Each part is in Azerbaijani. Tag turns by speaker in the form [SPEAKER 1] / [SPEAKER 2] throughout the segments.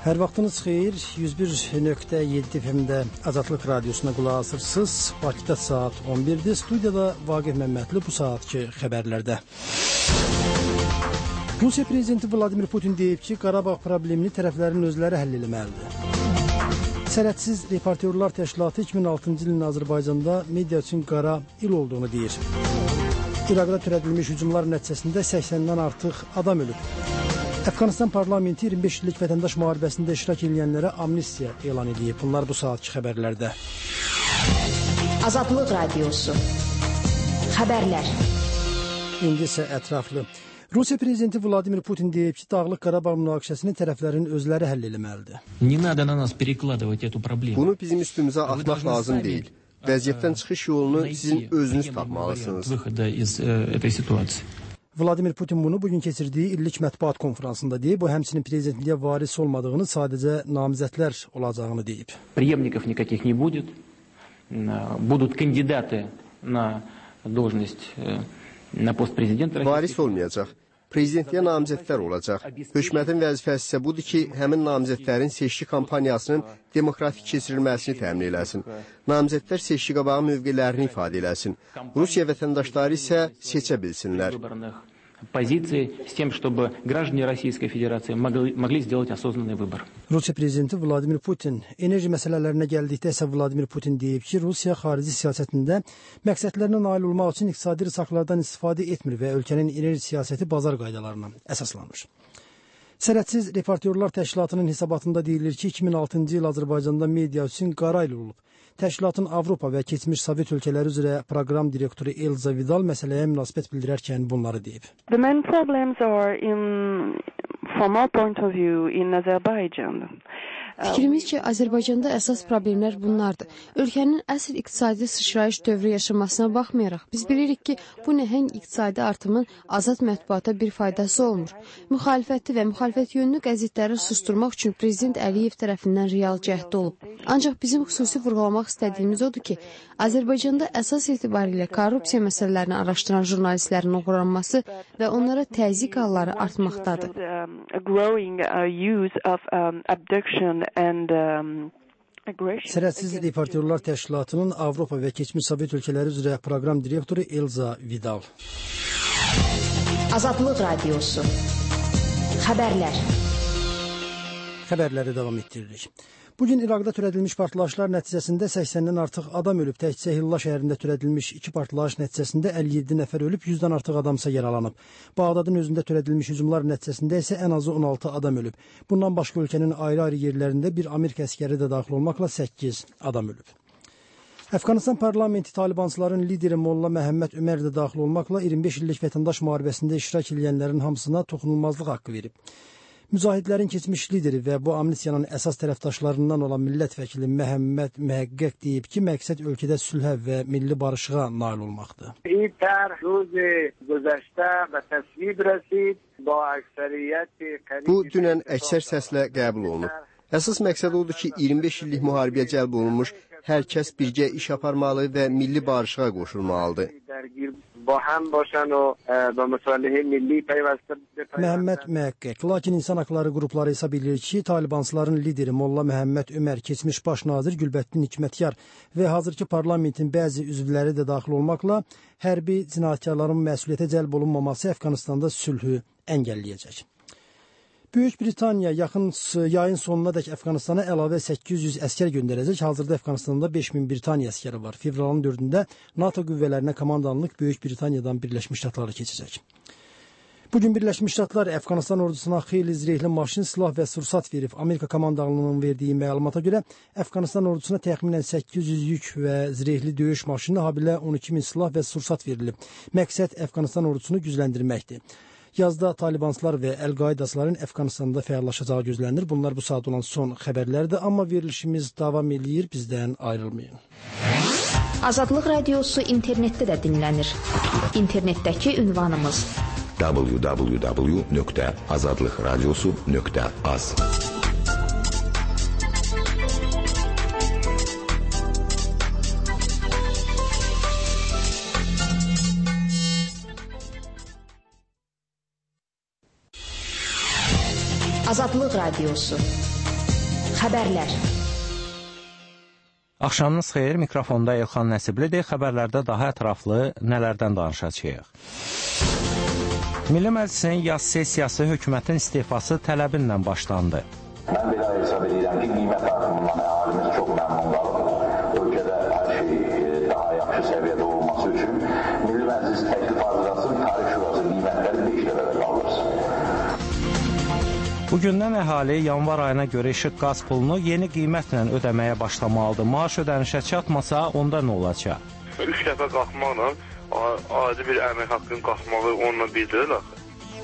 [SPEAKER 1] Hər vaxtınız xeyir, 101.7 FM-də Azadlıq Radiosuna qulaq asırsınız. Bakıda saat 11-dir. Studiyada Vaqif Məmmədli bu saatki xəbərlərdə. Rusiya Prezidenti Vladimir Putin deyib ki, Qarabağ problemini tərəflərin özləri həll etməlidir. Sərhədsiz Reportyorlar Təşkilatı 2006-cı ilin Azərbaycanda media üçün qara il olduğunu deyir. İraqda törədilmiş hücumlar nəticəsində 80-dən artıq adam ölüb. Əfqanistan parlamenti 25 illik vətəndaş müharibəsində iştirak edənlərə amnistiya elan edib. Bunlar bu saatki xəbərlərdə.
[SPEAKER 2] Azadlıq Radiosu. Xəbərlər.
[SPEAKER 1] İndi isə ətraflı. Rusiya Prezidenti Vladimir Putin deyib ki, Dağlıq Qarabağ münaqişəsini tərəflərin özləri həll etməlidir.
[SPEAKER 3] Bunu bizim üstümüzə atmaq lazım deyil. Vəziyyətdən çıxış yolunu sizin özünüz tapmalısınız.
[SPEAKER 1] Vladimir Putin bunu bugün keçirdiyi illik mətbuat konferansında deyib. Bu, həmçinin prezidentliyə varis olmadığını, sadəcə namizədlər olacağını deyib.
[SPEAKER 4] Преемников никаких не будет. Будут кандидаты на должность на пост президента.
[SPEAKER 3] Varis olmayacaq. Prezidentliyə namizədlər olacaq. Hökumətin vəzifəsi isə budur ki, həmin namizədlərin seçki kampaniyasının demokratik keçirilməsini təmin eləsin. Namizədlər seçki qabağı mövqelərini ifadə eləsin. Rusiya vətəndaşları isə seçə bilsinlər.
[SPEAKER 4] Позиции с тем, чтобы граждане Российской Федерации могли сделать осознанный выбор.
[SPEAKER 1] Rusiya prezidenti Vladimir Putin enerji məsələlərinə gəldikdə isə Vladimir Putin deyib ki, Rusiya xarici siyasətində məqsədlərinə nail olmaq üçün iqtisadi risaklardan istifadə etmir və ölkənin enerji siyasəti bazar qaydalarına əsaslanır. Sərhədsiz Reportyorlar Təşkilatının hesabatında deyilir ki, 2006-cı il Azərbaycanda media üçün qara il olub. Təşkilatın Avropa və keçmiş Sovet ölkələri üzrə proqram direktoru Elza Vidal məsələyə münasibət bildirərkən bunları deyib.
[SPEAKER 5] The main problems are from our point of view in Azerbaijan.
[SPEAKER 6] Fikrimizcə, Azərbaycanda əsas problemlər bunlardır. Ölkənin əsl iqtisadi sıçrayış dövrü yaşamasına baxmayaraq, biz bilirik ki, bu nəhəng iqtisadi artımın azad mətbuata bir faydası olmur. Müxalifəti və müxalifət yönlü qəzetləri susturmaq üçün Prezident Əliyev tərəfindən real cəhd olub. Ancaq bizim xüsusi vurğulamaq istədiyimiz odur ki, Azərbaycanda əsas etibarilə korrupsiya məsələlərini araşdıran jurnalistlərin uğurlanması və onlara təzyiq halları artmaqdadır.
[SPEAKER 1] Sərhədsiz Reportyorlar Təşkilatının Avropa və keçmiş Sovet ölkələri üzrə proqram direktoru Elza Vidal.
[SPEAKER 2] Azadlıq Radiosu. Xəbərlər.
[SPEAKER 1] Xəbərləri davam etdiririk. Bugün İraqda törədilmiş partlayışlar nəticəsində 80-dən artıq adam ölüb. Təkcə Hilla şəhərində törədilmiş 2 partlayış nəticəsində 57 nəfər ölüb, 100-dən artıq adamsa yaralanıb. Bağdadın özündə törədilmiş hücumlar nəticəsində isə ən azı 16 adam ölüb. Bundan başqa ölkənin ayrı-ayrı yerlərində bir Amerika əskəri də daxil olmaqla 8 adam ölüb. Əfqanistan parlamenti Talibançıların lideri Molla Məhəmməd Ömər də daxil olmaqla 25 illik vətəndaş müharibəsində iştirak edənlərin hamısına toxunulmazlıq haqqı verib. Müzahidlərin keçmiş lideri və bu amnistiyanın əsas tərəfdaşlarından olan millət vəkili Məhəmməd Məhəqqəq deyib ki, məqsəd ölkədə sülhə və milli barışığa nail olmaqdır.
[SPEAKER 3] Bu, dünən əksər səslə qəbul olunub. Əsas məqsəd odur ki, 25 illik müharibəyə cəlb olunmuş hər kəs birgə iş aparmalı və milli barışığa qoşulmalıdır.
[SPEAKER 1] Məhəmməd Məhəqqəq, lakin insan haqları qrupları hesab edir ki, Talibançıların lideri Molla Məhəmməd Ömər, keçmiş baş nazir Gülbəttin Hikmətyar və hazırki parlamentin bəzi üzvləri də daxil olmaqla hərbi cinayətkarların məsuliyyətə cəlb olunmaması Əfqanistanda sülhü əngəlləyəcək. Böyük Britaniya yayın sonuna dək Əfqanistana əlavə 800 əskər göndərəcək. Hazırda Əfqanistanda 5000 Britaniya əskəri var. Fevralın 4-də NATO qüvvələrinə komandanlıq Böyük Britaniyadan Birləşmiş Ştatlara keçəcək. Bugün Birləşmiş Ştatlar Əfqanistan ordusuna xeyli zirehli maşın, silah və sursat verib. Amerika komandanlığının verdiyi məlumata görə Əfqanistan ordusuna təxminən 800 yük və zirehli döyüş maşını, habelə 12.000 silah və sursat verilib. Məqsəd Əfqanistan ordusunu gücləndirməkdir. Yazda Talibançılar və Əl-Qaidasıların Əfqanistanda fəallaşacağı gözlənilir. Bunlar bu saat olan son xəbərlərdir, amma verilişimiz davam edir, bizdən ayrılmayın.
[SPEAKER 2] Azadlıq Radiosu internetdə də dinlənir. İnternetdəki ünvanımız
[SPEAKER 7] www.azadlıqradiosu.az.
[SPEAKER 2] Azadlıq Radiosu. Xəbərlər.
[SPEAKER 7] Axşamınız xeyir, mikrofonda Elxan Nəsiblidir. Xəbərlərdə daha ətraflı nələrdən danışacağıq? Milli Məclisin yaz sessiyası hökumətin istifası tələbinlə başlandı.
[SPEAKER 8] Mən belə hesab edirəm ki, qiymət artımından əhalimiz çox məmnun qalıb. Ölkədə hər şey daha yaxşı səviyyədə olması üçün Milli Məclis təklif hazırlasın, Tarif Şurası qiymətləri 5 dəfədə qaldırsın.
[SPEAKER 7] Bugündən əhali yanvar ayına görə işıq qaz pulunu yeni qiymətlə ödəməyə başlamalıdır. Maaş ödənişə çatmasa, onda nə olacaq?
[SPEAKER 9] 3 dəfə qalxmaqla adi bir əmək haqqının qalxmağı onunla bildirir axı.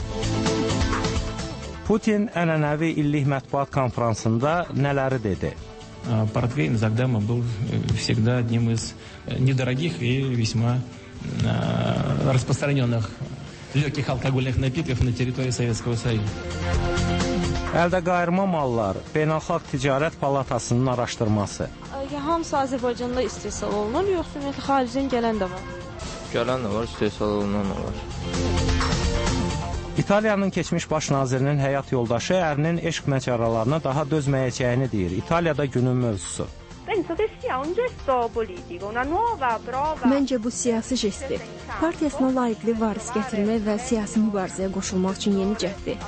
[SPEAKER 7] Putin ənənəvi illik mətbuat konfransında nələri dedi?
[SPEAKER 4] Портвейн из Агдама был всегда одним из недорогих и весьма распространенных lегких алкогольных напитков на территории Советского Союза.
[SPEAKER 7] Əldə qayırma mallar, Beynəlxalq Ticarət Palatasının araşdırması.
[SPEAKER 10] Hamısı Azərbaycanda istehsal olunur, yoxsa ümumiyyətlə xaricdən gələn də var?
[SPEAKER 11] Gələn də var, istehsal olunan da var.
[SPEAKER 7] İtaliyanın keçmiş baş nazirinin həyat yoldaşı ərinin eşq macəralarına daha dözməyəcəyini deyir. İtaliyada günün mövzusu.
[SPEAKER 12] Məncə bu siyasi jestdir. Partiyasına layiqli varis gətirmək və siyasi mübarizəyə qoşulmaq üçün yeni cəhddir.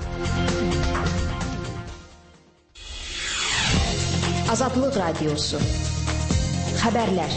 [SPEAKER 2] Azadlıq Radiosu. Xəbərlər.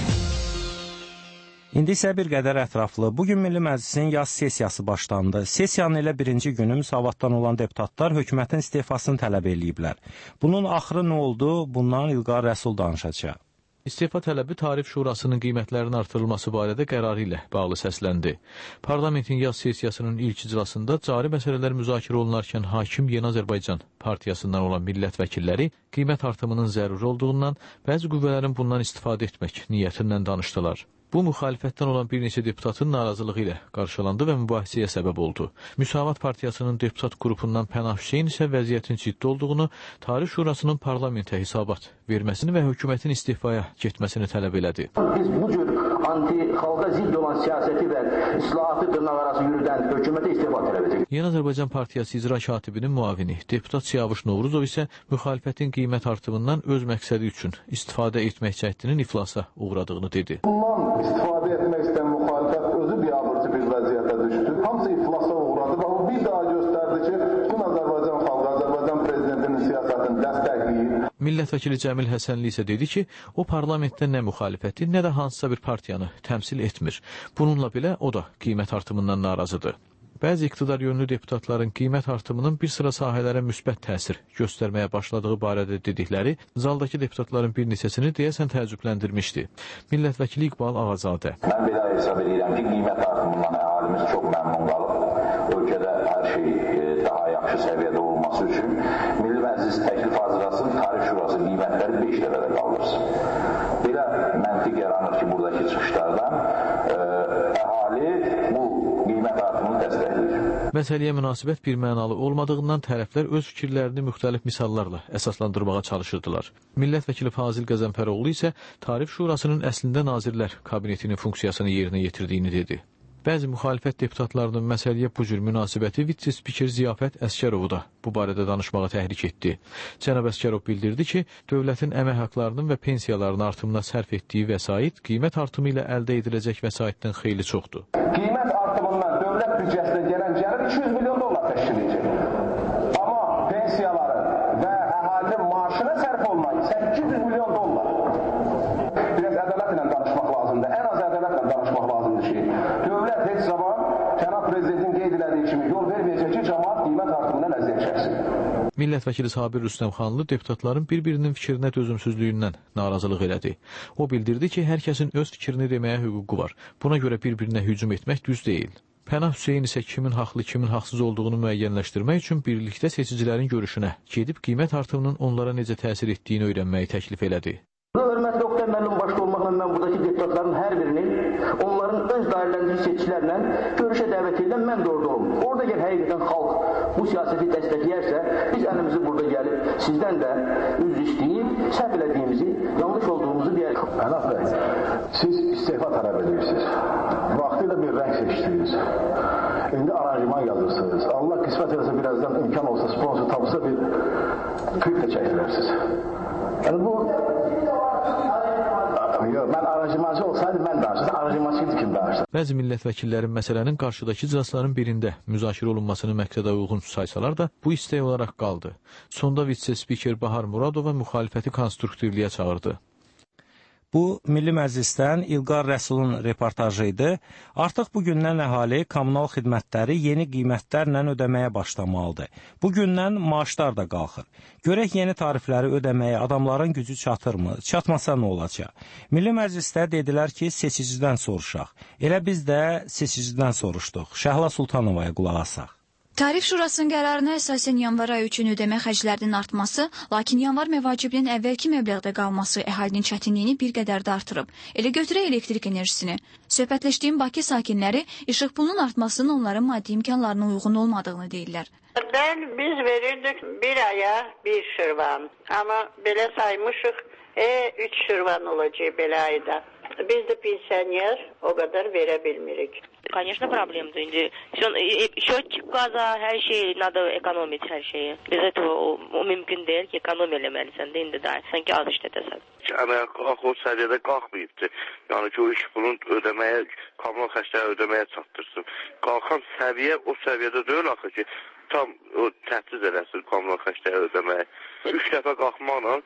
[SPEAKER 7] İndi isə bir qədər ətraflı. Bugün Milli Məclisin yaz sessiyası başlandı. Sessiyanın elə birinci günü müsavatdan olan deputatlar hökumətin istifasını tələb eləyiblər. Bunun axırı nə oldu? Bundan İlqar Rəsul danışacaq.
[SPEAKER 13] İstifa tələbi Tarif Şurasının qiymətlərinin artırılması barədə qərarı ilə bağlı səsləndi. Parlamentin yaz sessiyasının ilk iclasında cari məsələlər müzakirə olunarkən hakim Yeni Azərbaycan partiyasından olan millət vəkilləri qiymət artımının zəruri olduğundan bəzi qüvvələrin bundan istifadə etmək niyyətindən danışdılar. Bu, müxalifətdən olan bir neçə deputatın narazılığı ilə qarşılandı və mübahisəyə səbəb oldu. Müsavat Partiyasının deputat qrupundan Pənah Hüseyn isə vəziyyətin ciddi olduğunu, Tarif Şurasının parlamentə hesabat verməsini və hökumətin istifaya getməsini tələb elədi.
[SPEAKER 8] Biz bu cür anti-xalqa zidd olan siyasəti və islahatı dırnaq arası yürüdən hökumətə istifa tələb edirik.
[SPEAKER 13] Yeni Azərbaycan Partiyası icra katibinin muavini, deputat Siyavuş Novruzov isə müxalifətin qiymət artımından öz məqsədi üçün istifadə etmək cəhdinin iflasa uğradığını dedi.
[SPEAKER 8] İstifadə etmək istəyən müxalifət özü biabırçı bir vəziyyətə düşdü. Hamısı iflasa uğradı və o bir daha göstərdi ki, bütün Azərbaycan xalqı, Azərbaycan prezidentinin siyasətini dəstəkləyir.
[SPEAKER 13] Millət vəkili Cəmil Həsənli isə dedi ki, o parlamentdə nə müxalifəti, nə də hansısa bir partiyanı təmsil etmir. Bununla belə o da qiymət artımından narazıdır. Bəzi iqtidar yönlü deputatların qiymət artımının bir sıra sahələrə müsbət təsir göstərməyə başladığı barədə dedikləri zaldakı deputatların bir neçəsini deyəsən təəccübləndirmişdi. Millət vəkili İqbal Ağazadə.
[SPEAKER 8] Mən belə hesab edirəm ki, qiymət artımından əhalimiz çox məmnun qalıb. Ölkədə hər şey daha yaxşı səviyyədə olması üçün Milli Məclis təklif hazırlasın, Tarif Şurası qiymətləri 5 dəfədə qaldırsın. Belə məntiq yaranır ki, buradakı çıxışlardan əhali bu qiymət artımını dəstəkləyir.
[SPEAKER 13] Məsələyə münasibət bir mənalı olmadığından tərəflər öz fikirlərini müxtəlif misallarla əsaslandırmağa çalışırdılar. Millət vəkili Fazil Qəzənfəroğlu isə Tarif Şurasının əslində Nazirlər Kabinetinin funksiyasını yerinə yetirdiyini dedi. Bəzi müxalifət deputatlarının məsələyə bu cür münasibəti vitse-spiker Ziyafət Əskərovu da bu barədə danışmağa təhrik etdi. Cənab Əskərov bildirdi ki, dövlətin əmək haqlarının və pensiyalarının artımına sərf etdiyi vəsait qiymət artımı ilə əldə ediləcək vəsaitdən xeyli çoxdur.
[SPEAKER 8] Qiymət artımından dövlət büdcəsinə gələn gəlir 200 milyon dollar təşkil edir. Amma pensiyaların və əhalinin maaşına sərf olmaq 800 milyon dollar. Biraz ədalətlə danışmaq lazımdır. Ən az ədalətlə danışmaq lazımdır ki, dövlət heç zaman cənab prezidentin qeyd elədiyi kimi yol verməyəcək ki, cəmaət qiymət artımından əziyyət çəksin.
[SPEAKER 13] Millət vəkili Sabir Rüstəmxanlı deputatların bir-birinin fikrinə dözümsüzlüyündən narazılıq elədi. O bildirdi ki, hər kəsin öz fikrini deməyə hüququ var. Buna görə bir-birinə hücum etmək düz deyil. Pənah Hüseyn isə kimin haqlı, kimin haqsız olduğunu müəyyənləşdirmək üçün birlikdə seçicilərin görüşünə gedib qiymət artımının onlara necə təsir etdiyini öyrənməyi təklif elədi.
[SPEAKER 8] Hörmətli Oktay müəllim başda olmaqla mən buradakı deputatların hər birini onların öz dairələndirici seçicilərlə görüşə dəvət edən mən də orada olum. Orada gəl həqiqətən xalq bu siyasəti dəstəkləyərsə, biz əlimizi burada gəlib sizdən də üzr istəyib, səhv elədiyimizi, yanlış olduğumuzu deyək. Pənah bəy, siz istifa tələb edirsiniz. Vaxtilə bir rəng seçdiniz. İndi aranjman yazırsınız. Allah qismət eləsə biraz birazdan imkan olsa, sponsor tapılsa bir klip de çəkdilərsiniz. Yəni bu mən aranjmacı olsaydım mən danışırdım, aranjmacı kim danışırdı?
[SPEAKER 13] Bəzi millət vəkillərin məsələnin qarşıdakı iclasların birində müzakirə olunmasını məqsədə uyğun saysalar da, bu istək olaraq qaldı. Sonda vitse-spiker Bahar Muradova müxalifəti konstruktivliyə çağırdı.
[SPEAKER 7] Bu, Milli Məclisdən İlqar Rəsulun reportajı idi. Artıq bugündən əhali kommunal xidmətləri yeni qiymətlərlə ödəməyə başlamalıdır. Bugündən maaşlar da qalxır. Görək yeni tarifləri ödəməyə adamların gücü çatırmı? Çatmasa nə olacaq? Milli Məclisdə dedilər ki, seçicidən soruşaq. Elə biz də seçicidən soruşduq. Şəhla Sultanovaya qulaq asaq.
[SPEAKER 14] Tarif Şurasının qərarına əsasən yanvar ayı üçün ödəmə xərclərinin artması, lakin yanvar məvacibinin əvvəlki məbləğdə qalması əhalinin çətinliyini bir qədər də artırıb. Elə götürək elektrik enerjisini. Söhbətləşdiyim Bakı sakinləri işıq pulunun artmasının onların maddi imkanlarına uyğun olmadığını deyirlər.
[SPEAKER 15] Biz verirdik bir aya bir şırvan, amma belə saymışıq 3 şırvan olacaq belə ayda. Biz de pensioner, o kadar verebilmirik.
[SPEAKER 10] Конечно, проблема-то. Счетчик газа, her şey, надо экономить her şeyi. Biz этого o mümkün değil ki, ekonomi eləməlisən də indi də, sanki az işlətəsən.
[SPEAKER 9] Əmək o səviyyədə qalxmayıbdır. Yəni ki, o iş pulun ödəməyə, kommunal xərcləri ödəməyə çatdırsın. Qalxan səviyyə o səviyyədə deyil axı ki, tam o təhdid eləsin kommunal xərcləri ödəməyə. 3 dəfə qalxmaqla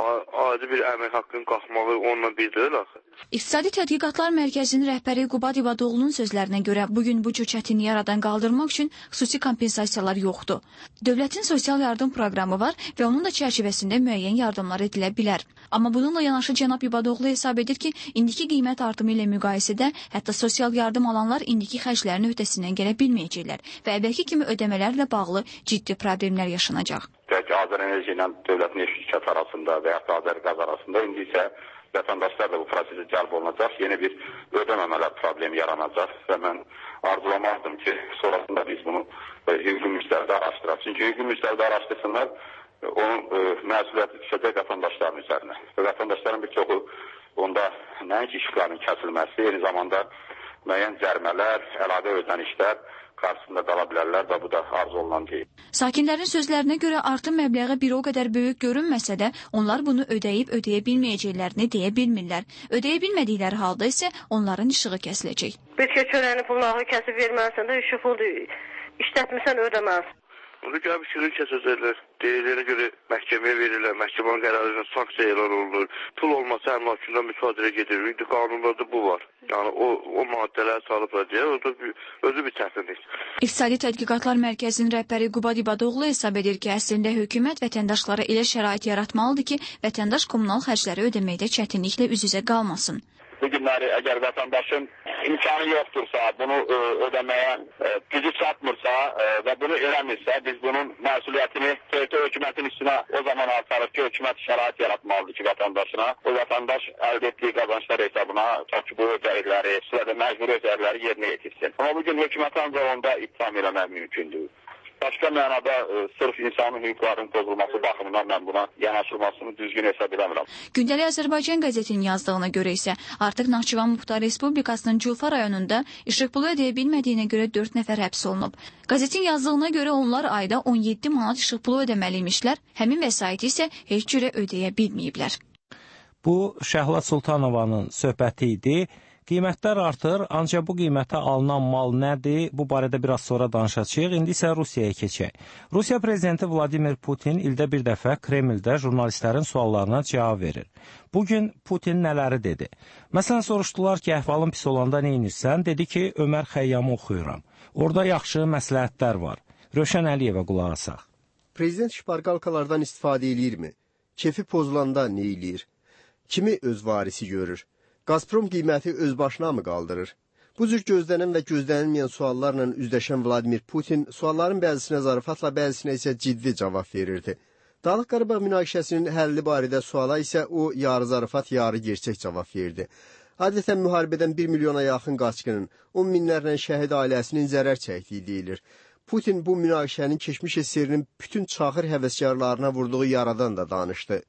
[SPEAKER 9] adi bir əmək haqqının qalxmağı onunla bir deyil axı.
[SPEAKER 14] İqtisadi Tədqiqatlar Mərkəzinin rəhbəri Qubad İbadoğlu'nun sözlərinə görə bugün bu cür çətinliyi aradan qaldırmaq üçün xüsusi kompensasiyalar yoxdur. Dövlətin sosial yardım proqramı var və onun da çərçivəsində müəyyən yardımlar edilə bilər. Amma bununla yanaşı cənab İbadoğlu hesab edir ki, indiki qiymət artımı ilə müqayisədə hətta sosial yardım alanlar indiki xərclərin öhdəsindən gələ bilməyəcəklər və əvvəlki kimi ödəmələrlə bağlı ciddi problemlər yaşanacaq.
[SPEAKER 16] Azərenerji ilə dövlətin şirkət arasında və ya Azərqaz arasında indi isə vətəndaşlar da bu prosesə cəlb olunacaq, yeni bir ödəməmələr problemi yaranacaq və mən arzulamazdım ki, sonrasında biz bunu hüquqi müstəvidə araşdıraq. Çünki hüquqi müstəvidə araşdırsınlar, onun məsuliyyəti düşəcək vətəndaşların üzərinə. Və vətəndaşların bir çoxu onda nəinki işıqların kəsilməsi, eyni zamanda müəyyən cərmələr, əlavə ödənişlər qarşısında qala bilərlər və bu da arzu olunan deyil.
[SPEAKER 14] Sakinlərin sözlərinə görə artım məbləği bir o qədər böyük görünməsə də, onlar bunu ödəyib ödəyə bilməyəcəklərini deyə bilmirlər. Ödəyə bilmədikləri halda isə onların işığı kəsiləcək.
[SPEAKER 15] Bir köçörənin pulunu kəsib verməlisən də, işıq pulu işlətmirsən ödəməlisən.
[SPEAKER 9] Onu gəlib işığı kəsəcəklər. Deyilənə görə məhkəməyə verirlər, məhkəmənin qərarı ilə sanksiya elan olunur. Pul olmasa həm hakimdən müsadirə gedir. İndi qanunlarda bu var. Yəni o maddələri salıblar deyə, o da özü bir çətinlik.
[SPEAKER 14] İqtisadi Tədqiqatlar Mərkəzinin rəhbəri Qubad İbadoğlu hesab edir ki, əslində hökumət vətəndaşlara elə şərait yaratmalıdır ki, vətəndaş kommunal xərcləri ödəməkdə çətinliklə üz-üzə qalmasın.
[SPEAKER 16] Bu günləri əgər vətəndaşın imkanı yoxdursa, bunu ödəməyə gücü çatmırsa və bunu eləmirsə, biz bunun məsuliyyətini hökumətin üstünə o zaman artarıq ki, hökumət şərait yaratmalıdır ki, vətəndaşına. O vətəndaş əldə etdiyi qazançlar hesabına bu ödəyirləri, məcburi ödəyirləri yerinə yetirsin. Amma bugün hökumət ancaq onda ittiham eləmək mümkündür. Başqa mənada sırf insanın hüquqlarının pozulması baxımından mən buna yanaşılmasını düzgün hesab edəmirəm.
[SPEAKER 14] Gündəlik Azərbaycan qəzetinin yazdığına görə isə artıq Naxçıvan Muxtar Respublikasının Culfa rayonunda işıq pulu ödəyə bilmədiyinə görə 4 nəfər həbs olunub. Qəzetin yazdığına görə onlar ayda 17 manat işıq pulu ödəməliymişlər, həmin vəsaiti isə heç cürə ödəyə bilməyiblər.
[SPEAKER 7] Bu, Şəhla Sultanovanın söhbəti idi. Qiymətlər artır, ancaq bu qiymətə alınan mal nədir? Bu barədə biraz sonra danışacağıq. İndi isə Rusiyaya keçək. Rusiya prezidenti Vladimir Putin ildə bir dəfə Kremldə jurnalistlərin suallarına cavab verir. Bugün Putin nələri dedi? Məsələn, soruşdular ki, əhvalın pis olanda nə edirsən? Dedi ki, Ömər Xəyyamı oxuyuram. Orada yaxşı məsləhətlər var. Rövşən Əliyevə qulaq asaq.
[SPEAKER 3] Prezident şparqalkalardan istifadə eləyirmi? Kefi pozulanda nə eləyir? Kimi öz varisi görür? Gazprom qiyməti öz başına mı qaldırır? Bu cür gözlənən və gözlənilməyən suallarla üzləşən Vladimir Putin sualların bəzisinə zarafatla, bəzisinə isə ciddi cavab verirdi. Dağlıq Qarabağ münaqişəsinin həlli barədə suala isə o yarı zarafat, yarı gerçək cavab verdi. Adətən müharibədən 1 milyona yaxın qaçqının, 10 minlərlə şəhid ailəsinin zərər çəkdiyi deyilir. Putin bu münaqişənin keçmiş esirinin bütün çaxır həvəskarlarına vurduğu yaradan da danışdı.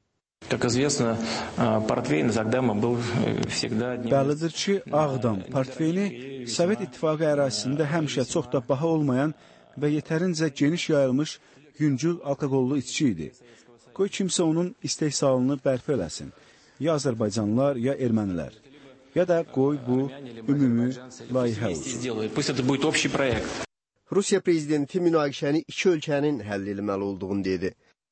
[SPEAKER 17] Bəlidir ki, Ağdam portfeyli Sovet İttifaqı ərazisində həmişə çox da baha olmayan və yetərincə geniş yayılmış yüngül alkoqollu içki idi. Qoy kimsə onun istehsalını bərpa eləsin. Ya Azərbaycanlılar, ya ermənilər. Ya da qoy bu ümumi layihə olsun.
[SPEAKER 3] Rusiya prezidenti münaqişəni iki ölkənin həll etməli olduğunu dedi.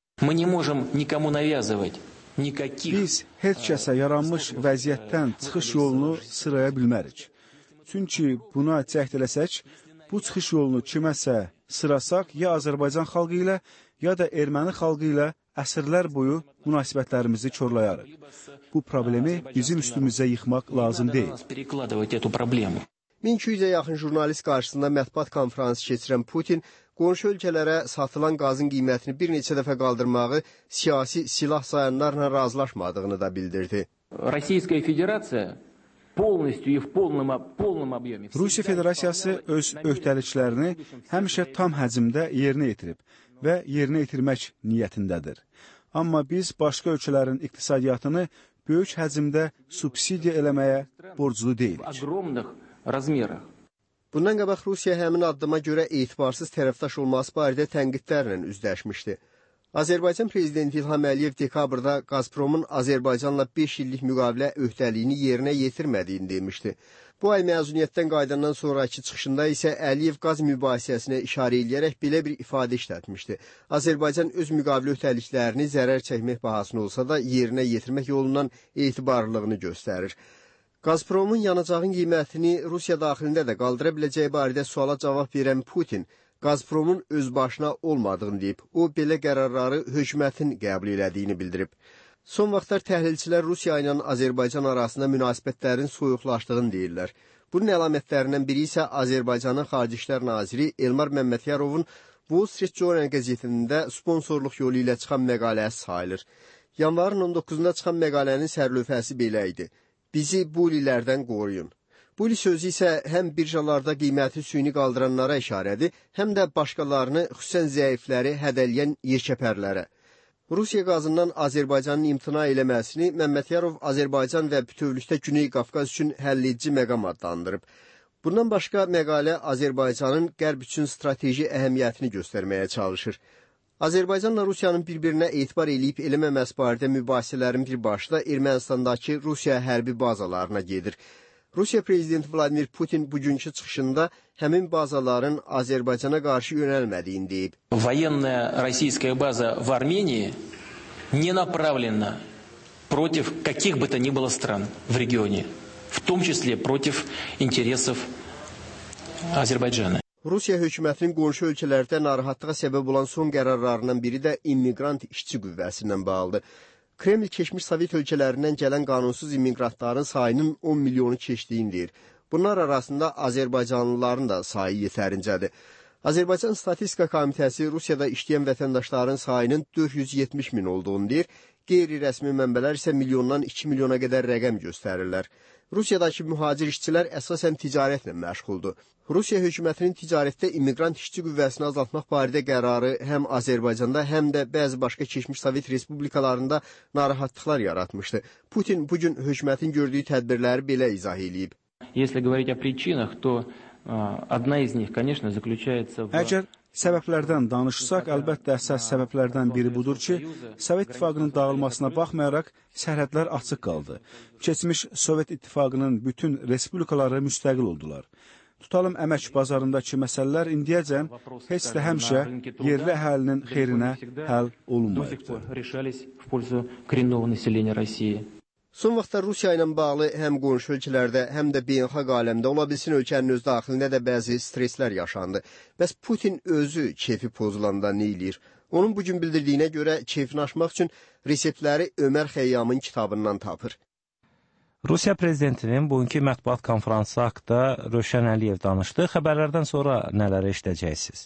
[SPEAKER 17] Biz heç kəsə yaranmış vəziyyətdən çıxış yolunu sıraya bilmərik. Çünki buna cəhd eləsək, bu çıxış yolunu kiməsə sırasaq, ya Azərbaycan xalqı ilə, ya da erməni xalqı ilə əsrlər boyu münasibətlərimizi korlayarıq. Bu problemi bizim üstümüzə yıxmaq lazım deyil.
[SPEAKER 3] 1200-ə yaxın jurnalist qarşısında mətbuat konfransı keçirən Putin, qonşu ölkələrə satılan qazın qiymətini bir neçə dəfə qaldırmağı siyasi silah sayanlarla razılaşmadığını da bildirdi.
[SPEAKER 17] Rusiya Federasiyası öz öhdəliklərini həmişə tam həcmdə yerinə yetirib və yerinə yetirmək niyyətindədir. Amma biz başqa ölkələrin iqtisadiyyatını böyük həcmdə subsidiya eləməyə borclu deyilik.
[SPEAKER 3] Bundan qabaq Rusiya həmin addıma görə etibarsız tərəfdaş olması barədə tənqidlərlə üzləşmişdi. Azərbaycan prezidenti İlham Əliyev dekabrda Gazpromun Azərbaycanla 5 illik müqavilə öhdəliyini yerinə yetirmədiyini demişdi. Bu ay məzuniyyətdən qayıdandan sonraki çıxışında isə Əliyev qaz mübahisəsinə işarə edərək belə bir ifadə işlətmişdi. Azərbaycan öz müqavilə öhdəliklərini zərər çəkmək bahasına olsa da yerinə yetirmək yolundan etibarlılığını göstərir. Gazpromun yanacağın qiymətini Rusiya daxilində də qaldıra biləcəyi barədə suala cavab verən Putin, Gazpromun öz başına olmadığını deyib, o belə qərarları hökumətin qəbul elədiyini bildirib. Son vaxtlar təhlilçilər Rusiya ilə Azərbaycan arasında münasibətlərin soyuqlaşdığını deyirlər. Bunun əlamətlərindən biri isə Azərbaycanın Xarici İşlər Naziri Elmar Məmmədyarovun Wall Street Journal qəzetində sponsorluq yolu ilə çıxan məqaləsi sayılır. Yanvarın 19-da çıxan məqalənin sərlövhəsi belə idi. Bizi bulilərdən qoruyun. Buli sözü isə həm birjalarda qiyməti süni qaldıranlara işarədir, həm də başqalarını, xüsusən zəifləri hədələyən yerkəpərlərə. Rusiya qazından Azərbaycanın imtina eləməsini Məmmədyarov Azərbaycan və bütövlükdə Güney Qafqaz üçün həlledici məqam adlandırıb. Bundan başqa məqalə Azərbaycanın qərb üçün strateji əhəmiyyətini göstərməyə çalışır. Azərbaycanla Rusiyanın bir-birinə etibar eləyib eləməməsi barədə mübahisələrin bir başı da Ermənistandakı Rusiya hərbi bazalarına gedir. Rusiya prezidenti Vladimir Putin bugünkü çıxışında həmin bazaların Azərbaycana qarşı yönəlmədiyini deyib.
[SPEAKER 4] Военная российская база в Армении не направлена против каких бы то ни было стран в регионе, в том числе против интересов Azərbaycana.
[SPEAKER 3] Rusiya hökumətinin qonşu ölkələrdə narahatlığa səbəb olan son qərarlarından biri də immiqrant işçi qüvvəsindən bağlıdır. Kreml keçmiş Sovet ölkələrindən gələn qanunsuz immiqrantların sayının 10 milyonu keçdiyini deyir. Bunlar arasında Azərbaycanlıların da sayı yetərincədir. Azərbaycan Statistika Komitəsi Rusiyada işləyən vətəndaşların sayının 470 min olduğunu deyir. Qeyri-rəsmi mənbələr isə milyondan 2 milyona qədər rəqəm göstərirlər. Rusiyadakı mühacir işçilər əsasən ticarətlə məşğuldur. Rusiya hökumətinin ticarətdə immiqrant işçi qüvvəsini azaltmaq barədə qərarı həm Azərbaycanda, həm də bəzi başqa keçmiş Sovet respublikalarında narahatlıqlar yaratmışdı. Putin bugün hökumətin gördüyü tədbirləri belə izah edib.
[SPEAKER 17] Əgər səbəblərdən danışsaq, əlbəttə əsas səbəblərdən biri budur ki, Sovet İttifaqının dağılmasına baxmayaraq sərhədlər açıq qaldı. Keçmiş Sovet İttifaqının bütün respublikaları müstəqil oldular. Tutalım əmək bazarındakı məsələlər indiyəcən heç də həmişə yerli əhalinin xeyrinə həll olunmayıbdır.
[SPEAKER 3] Son vaxtlar Rusiya ilə bağlı həm qonşu ölkələrdə, həm də beynəlxalq aləmdə ola bilsin ölkənin öz daxilində də bəzi streslər yaşandı. Bəs Putin özü keyfi pozulanda nə eləyir? Onun bugün bildirdiyinə görə keyfini aşmaq üçün reseptləri Ömər Xəyyamın kitabından tapır.
[SPEAKER 7] Rusiya prezidentinin bugünkü mətbuat konfransı haqqında Rövşən Əliyev danışdı. Xəbərlərdən sonra nələri eşidəcəksiniz?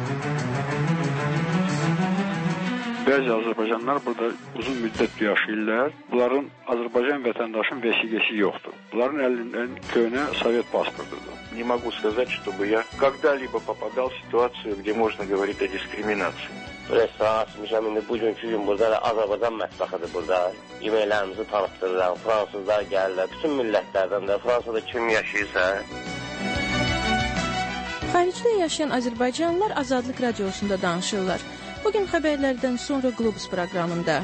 [SPEAKER 18] Bəzi Azərbaycanlılar burada uzun müddət yaşayırlar. Bunların Azərbaycan vətəndaşının vəsiqəsi yoxdur. Bunların əlindən köhnə Sovet pasportudur.
[SPEAKER 9] Не могу сказать, чтобы я когда-либо попадал в ситуацию, где можно говорить о дискриминации.
[SPEAKER 19] Restoran açmışam, indi bugünkü gün burada da Azərbaycan mətbəxidir burada. Yeməklərimizi tanıtdırıram, fransızlar gəlirlər, bütün millətlərdən də, Fransada kim yaşayırsa.
[SPEAKER 20] Xaricdə yaşayan Azərbaycanlılar Azadlıq Radiosunda danışırlar. Bugün xəbərlərdən sonra Globus proqramında.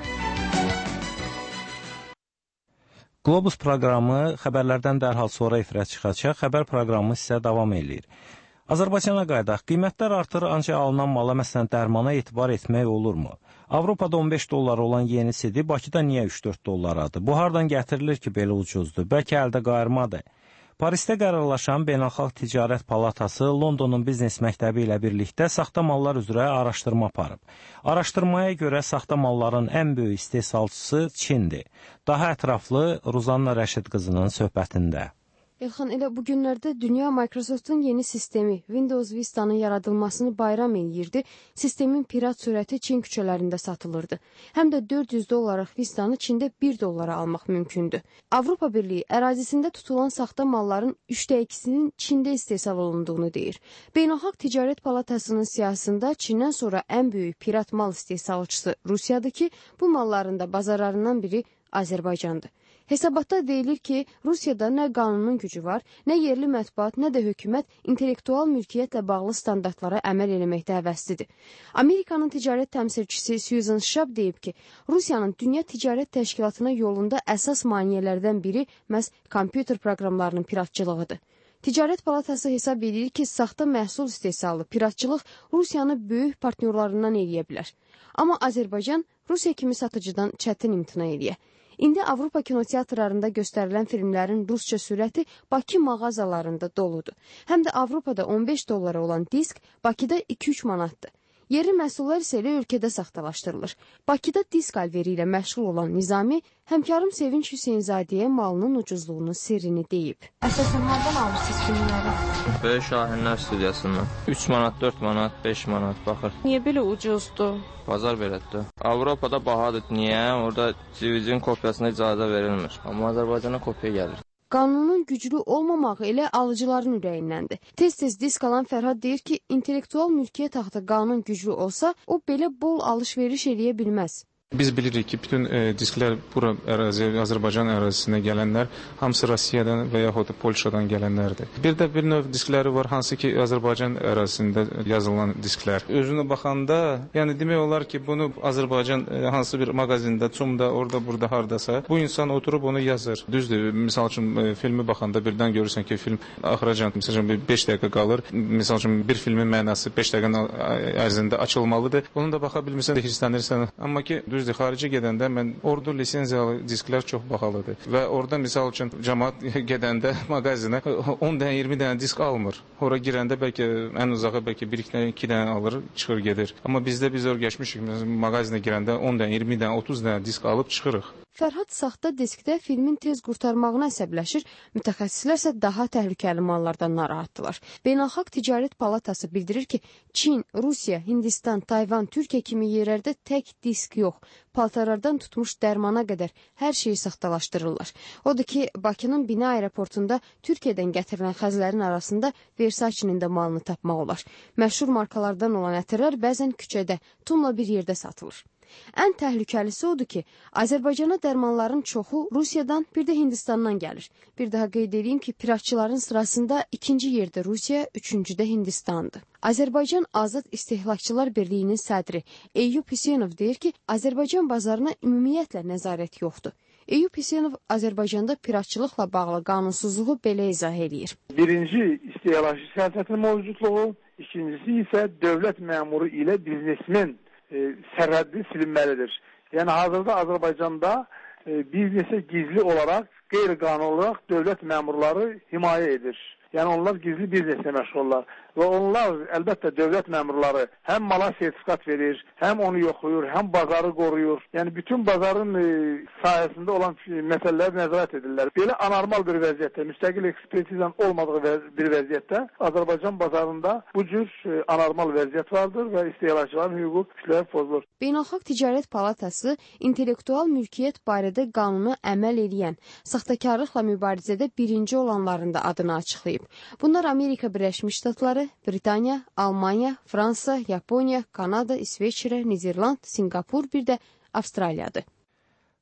[SPEAKER 7] Globus proqramı xəbərlərdən dərhal sonra efirə çıxacaq. Xəbər proqramı sizə davam edir. Azərbaycana qaydaq, qiymətlər artır, ancaq alınan mala məsələn dərmana etibar etmək olurmu? Avropada 15 dollar olan yenisidir, Bakıda niyə 3-4 dollaradır? Bu hardan gətirilir ki, belə ucuzdur? Bəlkə əldə qayırmadır. Parisdə qərarlaşan Beynəlxalq Ticarət Palatası Londonun biznes məktəbi ilə birlikdə saxta mallar üzrə araşdırma aparıb. Araşdırmaya görə saxta malların ən böyük istehsalçısı Çindir. Daha ətraflı Ruzanna Rəşid qızının söhbətində.
[SPEAKER 6] Elxan, elə bu günlərdə dünya Microsoft'un yeni sistemi Windows Vista'nın yaradılmasını bayram eləyirdi. Sistemin pirat sürəti Çin küçələrində satılırdı. Həm də 400 dollarlıq Vista'nı Çində 1 dollara almaq mümkündür. Avropa Birliyi ərazisində tutulan saxta malların 3/2-sinin Çində istehsal olunduğunu deyir. Beynəlxalq Ticarət Palatasının siyasətində Çindən sonra ən böyük pirat mal istehsalçısı Rusiyadır ki, bu malların da bazarlarından biri Azərbaycandır. Hesabatda deyilir ki, Rusiyada nə qanunun gücü var, nə yerli mətbuat, nə də hökumət intellektual mülkiyyətlə bağlı standartlara əməl eləməkdə həvəslidir. Amerikanın ticarət təmsilçisi Susan Shab deyib ki, Rusiyanın Dünya Ticarət Təşkilatına yolunda əsas maneələrdən biri məhz kompüter proqramlarının piratçılığıdır. Ticarət Palatası hesab edir ki, saxta məhsul istehsalı, piratçılıq Rusiyanı böyük partnyorlarından eləyə bilər. Amma Azərbaycan Rusiya kimi satıcıdan çətin imtina eləyə. İndi Avropa kinoteatrlarında göstərilən filmlərin rusca sürəti Bakı mağazalarında doludur. Həm də Avropada 15 dollara olan disk Bakıda 2-3 manatdır. Yerli məhsullar isə elə ölkədə saxtalaşdırılır. Bakıda disk alveri ilə məşğul olan Nizami, həmkarım Sevinç Hüseynzadəyə malının ucuzluğunun sirrini deyib. Əsasən hardan alırsınız filmləri?
[SPEAKER 11] Böyle Şahinlər studiyasından. 3 manat, 4 manat, 5 manat baxır.
[SPEAKER 20] Niyə belə ucuzdur?
[SPEAKER 11] Bazar belədir. Avropada bahadır. Niyə? Orada DVD-nin kopyasına icazə verilmir. Amma Azərbaycana kopya gəlir.
[SPEAKER 6] Qanunun güclü olmamağı elə alıcıların ürəyindəndir. Tez-tez disk alan Fərhad deyir ki, intellektual mülkiyyət haqqında qanun güclü olsa, o belə bol alış-veriş eləyə bilməz.
[SPEAKER 21] Biz bilirik ki, bütün disklər bura Azərbaycan ərazisinə gələnlər hamısı Rusiyadan və yaxud da Polşadan gələnlərdir. Bir də bir növ diskləri var, hansı ki Azərbaycan ərazisində yazılan disklər. Özünə baxanda, yəni demək olar ki, bunu Azərbaycan hansı bir mağazində, Çumda, orada, burada, hardasa bu insan oturub onu yazır. Düzdür, misal üçün filmi baxanda birdən görürsən ki, film axıracan, misal üçün 5 dəqiqə qalır. Misal üçün bir filmin mənası 5 dəqiqənin ərzində açılmalıdır. Onu da baxa bilmirsən, hirslənirsən. Amma ki, düzdür, xaricə gedəndə mən ordu lisenziyalı disklər çox bahalıdır və orada misal üçün cəmaat gedəndə mağazinə 10 dənə, 20 dənə disk almır. Ora girəndə bəlkə ən uzağa bəlkə 1-2 dənə alır, çıxır gedir. Amma bizdə biz öyrəşmişik, mağazinə girəndə 10 dənə, 20 dənə, 30 dənə disk alıb çıxırıq.
[SPEAKER 6] Fərhad saxta diskdə filmin tez qurtarmağına əsəbləşir, mütəxəssislər isə daha təhlükəli mallardan narahatdılar. Beynəlxalq Ticarət Palatası bildirir ki, Çin, Rusiya, Hindistan, Tayvan, Türkiyə kimi yerlərdə tək disk yox, paltarlardan tutmuş dərmana qədər hər şeyi saxtalaşdırırlar. Odur ki, Bakının Bina aeroportunda Türkiyədən gətirilən xəzlərin arasında Versace'nin də malını tapmaq olar. Məşhur markalardan olan ətirlər bəzən küçədə, tumla bir yerdə satılır. Ən təhlükəlisi odur ki, Azərbaycana dərmanların çoxu Rusiyadan, bir də Hindistandan gəlir. Bir daha qeyd edeyim ki, piratçıların sırasında 2-ci yerdə Rusiya, 3-cüdə Hindistandır. Azərbaycan Azad İstehlakçılar Birliyinin sədri Eyyub Hüseynov deyir ki, Azərbaycan bazarına ümumiyyətlə nəzarət yoxdur. Eyyub Hüseynov Azərbaycanda piratçılıqla bağlı qanunsuzluğu belə izah edir.
[SPEAKER 22] Birinci istehlakçı siyasətinin mövcudluğu, ikincisi isə dövlət məmuru ilə biznesmen sərhədli silinməlidir. Yəni hazırda Azərbaycanda biznese gizli olarak, qeyri-qanuni olaraq dövlət məmurları himayə edir. Yəni onlar gizli bizneslə məşğullar və onlar əlbəttə dövlət məmurları həm mala sertifikat verir, həm onu yoxlayır, həm bazarı qoruyur. Yəni bütün bazarın sayəsində olan məsələləri nəzarət edirlər. Belə anormal bir vəziyyətdə, müstəqil ekspertizanın olmadığı bir vəziyyətdə Azərbaycan bazarında bu cür anormal vəziyyət vardır və istehlakçıların hüququ kütləvi pozulur.
[SPEAKER 6] Beynəlxalq Ticarət Palatası intellektual mülkiyyət barədə qanuna əməl edən, saxtakarlıqla mübarizədə birinci olanların da adını açıqlayıb. Bunlar Amerika Birləşmiş Ştatları, Britaniya, Almanya, Fransa, Yaponiya, Kanada, İsveçrə, Niderland, Singapur, bir də Avstraliyadır.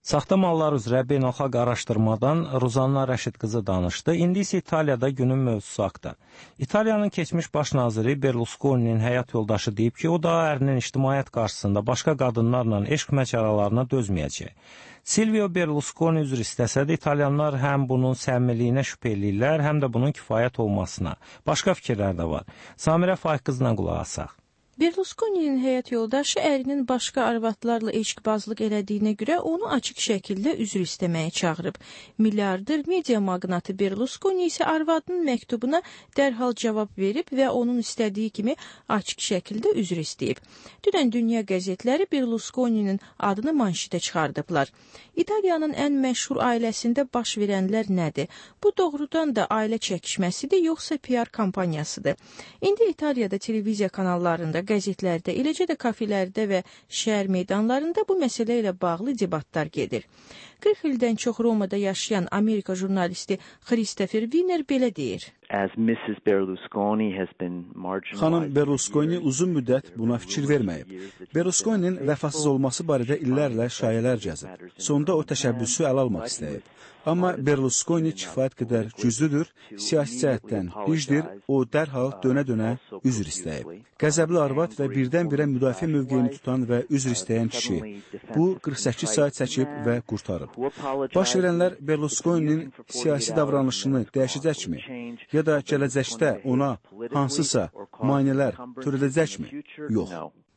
[SPEAKER 7] Saxta mallar üzrə beynəlxalq araşdırmadan Ruzanna Rəşid qızı danışdı. İndi isə İtaliyada günün mövzusu haqda. İtaliyanın keçmiş baş naziri Berlusconi'nin həyat yoldaşı deyib ki, o da ərinin ictimaiyyət qarşısında başqa qadınlarla eşq məcarəlarına dözməyəcək. Silvio Berlusconi üzr istəsə də İtalyanlar həm bunun səmimiliyinə şübhə eləyirlər, həm də bunun kifayət olmasına. Başqa fikirlər də var. Samirə Faiq qızına qulaq asaq.
[SPEAKER 20] Berlusconi'nin həyat yoldaşı ərinin başqa arvadlarla eşqbazlıq elədiyinə görə onu açıq şəkildə üzr istəməyə çağırıb. Milyarder media magnatı Berlusconi isə arvadının məktubuna dərhal cavab verib və onun istədiyi kimi açıq şəkildə üzr istəyib. Dünən dünya qəzetləri Berlusconi'nin adını manşetə çıxardıblar. İtaliyanın ən məşhur ailəsində baş verənlər nədir? Bu doğrudan da ailə çəkişməsidir, yoxsa PR kampaniyasıdır? İndi İtaliyada televiziya kanallarında, qəzetlərdə, eləcə də kafelərdə və şəhər meydanlarında bu məsələ ilə bağlı debatlar gedir. 40 ildən çox Romada yaşayan Amerika jurnalisti Christopher Wiener belə deyir.
[SPEAKER 17] Xanım Berlusconi uzun müddət buna fikir verməyib. Berlusconi'nin vəfasız olması barədə illərlə şayələr gəzib. Sonda o təşəbbüsü əl almaq istəyib. Amma Berlusconi kifayət qədər güclüdür, siyasi cəhətdən hicdir, o dərhal dönə-dönə üzr istəyib. Qəzəbli arvad və birdən-birə müdafiə mövqeyini tutan və üzr istəyən kişi. Bu 48 saat çəkib və qurtarıb. Baş verənlər Berlusconi'nin siyasi davranışını dəyişəcəkmi? Ya da gələcəkdə ona hansısa maneələr törədəcəkmi? Yox.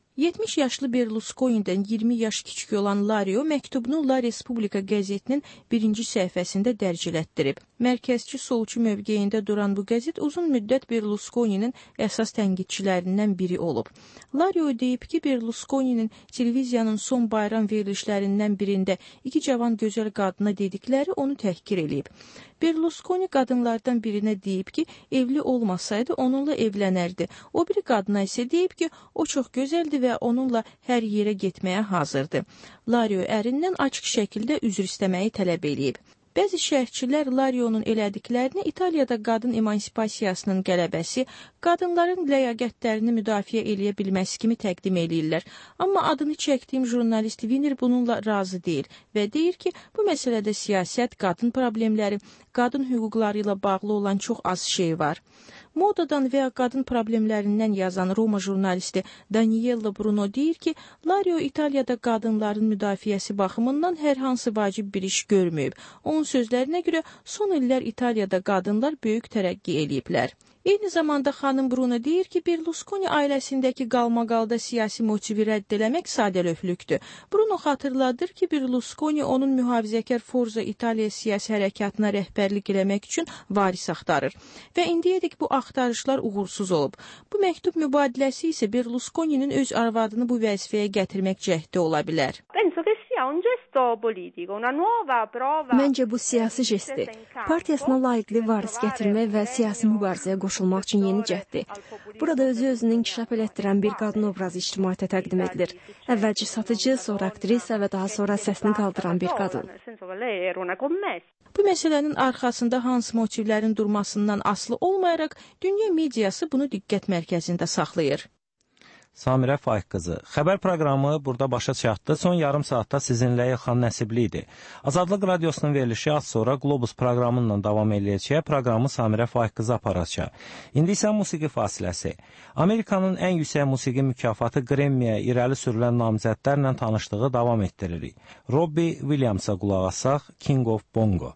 [SPEAKER 20] 70 yaşlı Berlusconi'dən 20 yaş kiçik olan Lario məktubunu La Respublika qəzetinin birinci səhifəsində dərc elətdirib. Mərkəzçi solçu mövqeyində duran bu qəzet uzun müddət Berlusconi'nin əsas tənqidçilərindən biri olub. Lario deyib ki, Berlusconi'nin televiziyanın son bayram verilişlərindən birində iki cavan gözəl qadına dedikləri onu təhqir eləyib. Berlusconi qadınlardan birinə deyib ki, evli olmasaydı onunla evlənərdi. O biri qadına isə deyib ki, o çox gözəldir və onunla hər yerə getməyə hazırdır. Lario ərindən açıq şəkildə üzr istəməyi tələb eləyib. Bəzi şərhçilər Lario'nun elədiklərini İtaliyada qadın emansipasiyasının qələbəsi, qadınların ləyaqətlərini müdafiə eləyə bilməsi kimi təqdim eləyirlər. Amma adını çəkdiyim jurnalist Wiener bununla razı deyil və deyir ki, bu məsələdə siyasət, qadın problemləri, qadın hüquqları ilə bağlı olan çox az şey var. Modadan və qadın problemlərindən yazan Roma jurnalisti Daniela Bruno deyir ki, Lario İtaliyada qadınların müdafiəsi baxımından hər hansı vacib bir iş görməyib. Onun sözlərinə görə son illər İtaliyada qadınlar böyük tərəqqi eləyiblər. Eyni zamanda xanım Bruno deyir ki, Berlusconi ailəsindəki qalmaqalda siyasi motivi rədd eləmək sadəlövhlükdür. Bruno xatırladır ki, Berlusconi onun mühafizəkar Forza İtaliya siyasi hərəkatına rəhbərlik eləmək üçün varis axtarır. Və indiyədək bu axtarışlar uğursuz olub. Bu məktub mübadiləsi isə Berlusconi'nin öz arvadını bu vəzifəyə gətirmək cəhdi ola bilər.
[SPEAKER 12] Məncə bu siyasi jestdir. Partiyasına layiqli varis gətirmək və siyasi mübarizəyə qoşulmaq üçün yeni cəhdi. Burada özü-özünü inkişaf elətdirən bir qadın obrazı ictimaiyyətə təqdim edilir. Əvvəlcə satıcı, sonra aktrisa və daha sonra səsini qaldıran bir qadın.
[SPEAKER 20] Bu məsələnin arxasında hansı motivlərin durmasından asılı olmayaraq, dünya mediası bunu diqqət mərkəzində saxlayır.
[SPEAKER 7] Samirə Faiq qızı. Xəbər proqramı burada başa çatdı. Son yarım saatda sizinlə Elxan Nəsibli idi. Azadlıq Radiosunun verilişi az sonra Globus proqramıyla davam eləyəcək. Proqramı Samirə Faiq qızı aparacaq. İndi isə musiqi fasiləsi. Amerikanın ən yüksək musiqi mükafatı Grammy-yə irəli sürülən namizədlərlə tanışlığı davam etdiririk. Robbie Williams'a qulaq assaq, King of Bongo.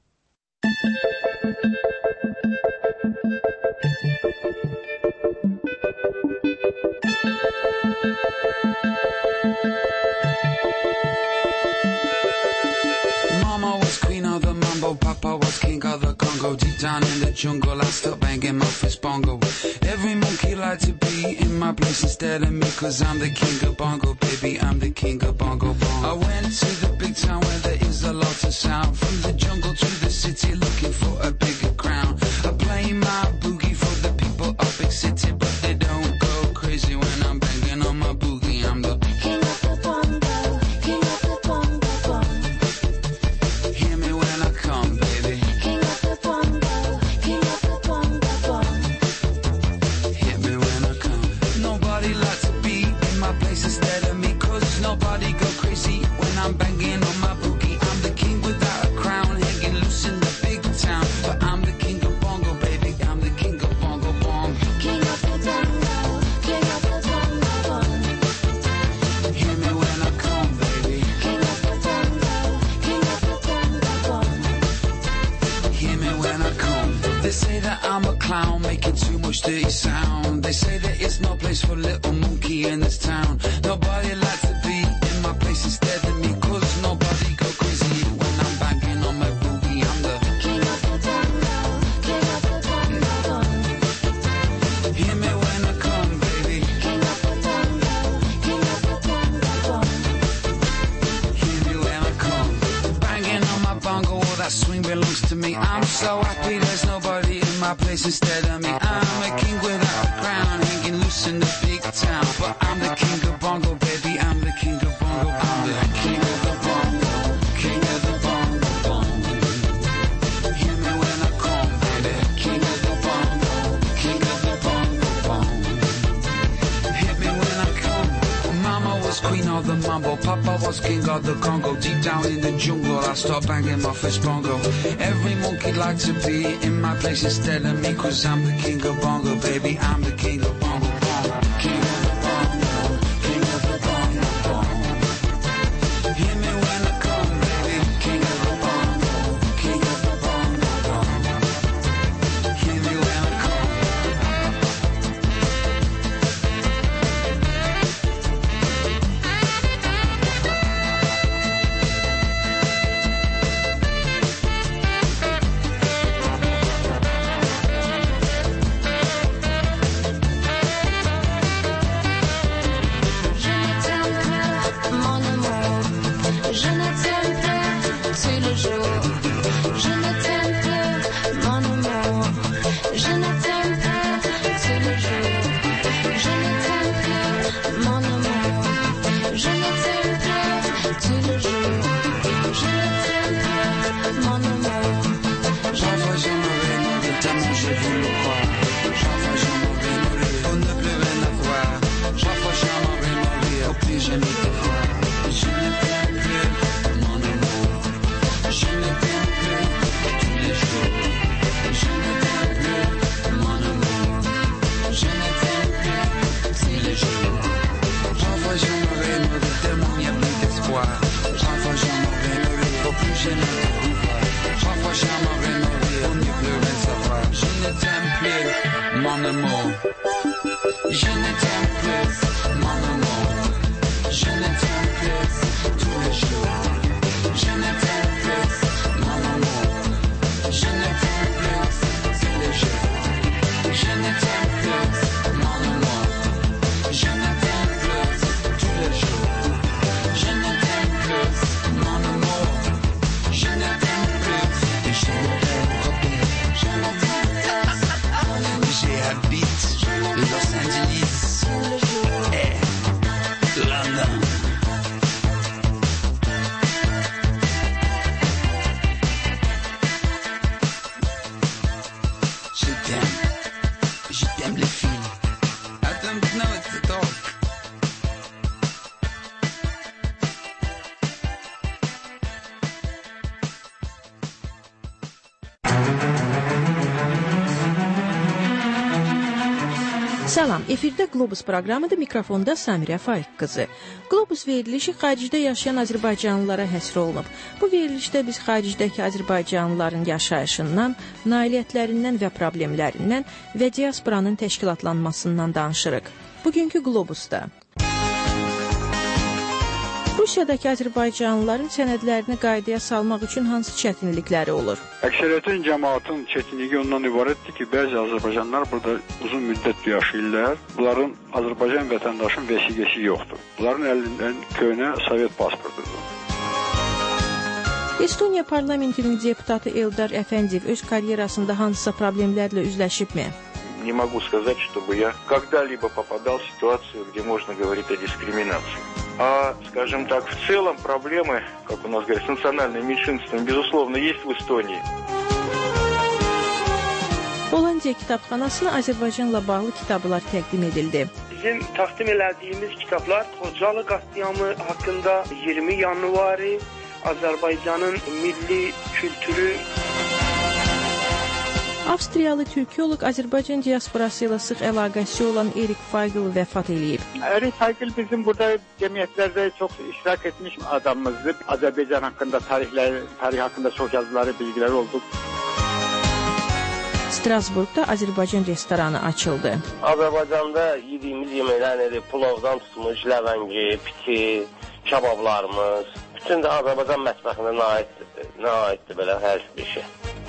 [SPEAKER 1] Papa was king of the Congo. Deep down in the jungle, I still banging my fist bongo. Every monkey like to be in my place instead of me, 'cause I'm the king of bongo, baby, I'm the king of bongo bongo. I went to the big town where there is a lot of sound. From the jungle to the city, looking for a bigger crown. I play my boogie for the people of big city, but they don't go crazy when I'm banging on my boogie. I'm the king of the bongo, king of the bongo bongo. Hear me when I come, baby. King of the bongo, king of the bongo bongo. Hit me when I come. Nobody likes to be in my place instead of me, 'cause nobody go crazy when I'm banging on my boogie. I'm the dirty sound. They say that it's no place for little monkey in this town. Nobody likes to be in my place instead of me, 'cause nobody go crazy when I'm banging on my booty. I'm the king of the tango, king of the tango. Hear me when I come, baby. King of the tango, king of the tango. Hear me when I come, banging on my bongo. All that swing belongs to me. I'm so happy there's nobody in my place instead of me. I'm a king without a crown, hanging loose in the big town. But I'm the king of bongo, baby. I'm the king of bongo. I'm the king of the bongo, king of the bongo, bongo. Hear me when I come, baby. King of the bongo, king of the bongo, bongo. Hit me when I come. Mama was queen of the mambo, Papa was king of the Congo. Deep down in the jungle, I start banging my first bongo. Every monkey like to be in my place instead of me, 'cause I'm the king of bongo, baby. I'm the king of bongo, bongo. King of the bongo, king of the bongo, bongo. Hear me when I come, baby. King of the bongo, king of the bongo, bongo. Hear me when I come.
[SPEAKER 2] Je ne t'aime plus, tu le jour. Je ne t'aime plus, mon amour. Je ne t'aime plus, tu le jour. Je ne t'aime plus, mon amour. Je ne t'aime plus, tu le jour. Je ne t'aime plus, mon amour.
[SPEAKER 1] Parfois j'aimerais mourir tellement j'ai voulu croire. Parfois j'aimerais mourir pour ne plus rien avoir. Parfois j'aimerais mourir au plus jamais te voir. Je ne t'aime plus, mon amour. Je ne t'aime plus tous les jours. Je ne t'aime plus, mon amour. Je ne t'aime plus tous les jours. Parfois j'aimerais mourir tellement il n'y a plus d'espoir. Parfois j'aimerais mourir au plus jamais te revoir. Parfois j'aimerais mourir pour ne plus rien savoir. Je ne t'aime plus, mon amour. Je ne t'aime plus, mon amour. Je ne t'aime plus tous les jours. Je ne t'aime plus, mon amour. Je ne t'aime plus tous les jours. Je ne t'aime plus, mon amour. Je ne t'aime plus tous les jours. Je ne t'aime plus, mon amour. Je ne t'aime plus et je ne t'aime plus. Je ne t'aime plus. J'habite Los Angeles. London. Je t'aime les filles. I don't know it's a dog.
[SPEAKER 20] Salam, efirdə Qlobus proqramıdır, mikrofonda Samirə Faiq qızı. Qlobus verilişi xaricdə yaşayan Azərbaycanlılara həsr olunub. Bu verilişdə biz xaricdəki Azərbaycanlıların yaşayışından, nailiyyətlərindən və problemlərindən və diasporanın təşkilatlanmasından danışırıq. Bugünkü Qlobusda Rusiyadakı Azərbaycanlıların sənədlərini qaydaya salmaq üçün hansı çətinlikləri olur?
[SPEAKER 18] Əksəriyyətin cəmaatın çətinliyi ondan ibarətdir ki, bəzi Azərbaycanlılar burada uzun müddət yaşayırlar. Bunların Azərbaycan vətəndaşının vəsiqəsi yoxdur. Bunların əlindən köhnə Sovet pasportudur.
[SPEAKER 20] Estoniya parlamentinin deputatı Eldar Əfəndiyev öz karyerasında hansısa problemlərlə üzləşibmi?
[SPEAKER 5] Не могу сказать, чтобы я когда-либо попадал в ситуацию, где можно говорить о дискриминации. А, скажем так, в целом проблемы, как у нас говорят, с национальным меньшинством, безусловно, есть в Эстонии.
[SPEAKER 20] Hollandiya kitabxanasına Azərbaycanla bağlı kitablar təqdim edildi.
[SPEAKER 23] Bizim təqdim etdiyimiz kitablar Xocalı qətliamı haqqında 20 yanvarı, Azərbaycanın milli kültürü.
[SPEAKER 20] Avstriyalı türkoloq Azərbaycan diasporası ilə sıx əlaqəsi olan Erik Feigl vəfat edib.
[SPEAKER 22] Erik Feigl bizim burada cəmiyyətlərdə çox iştirak etmiş adamımızdır. Azərbaycan haqqında tarih haqqında çox yazıları, bilgiləri oldu.
[SPEAKER 20] Strasburqda Azərbaycan restoranı açıldı.
[SPEAKER 19] Azərbaycanda yediyimiz yeməklər nədir? Pulovdan tutmuş, ləvəngi, piti, kabablarımız. Bütün də Azərbaycan mətbəxinə aiddir belə hər bir şey.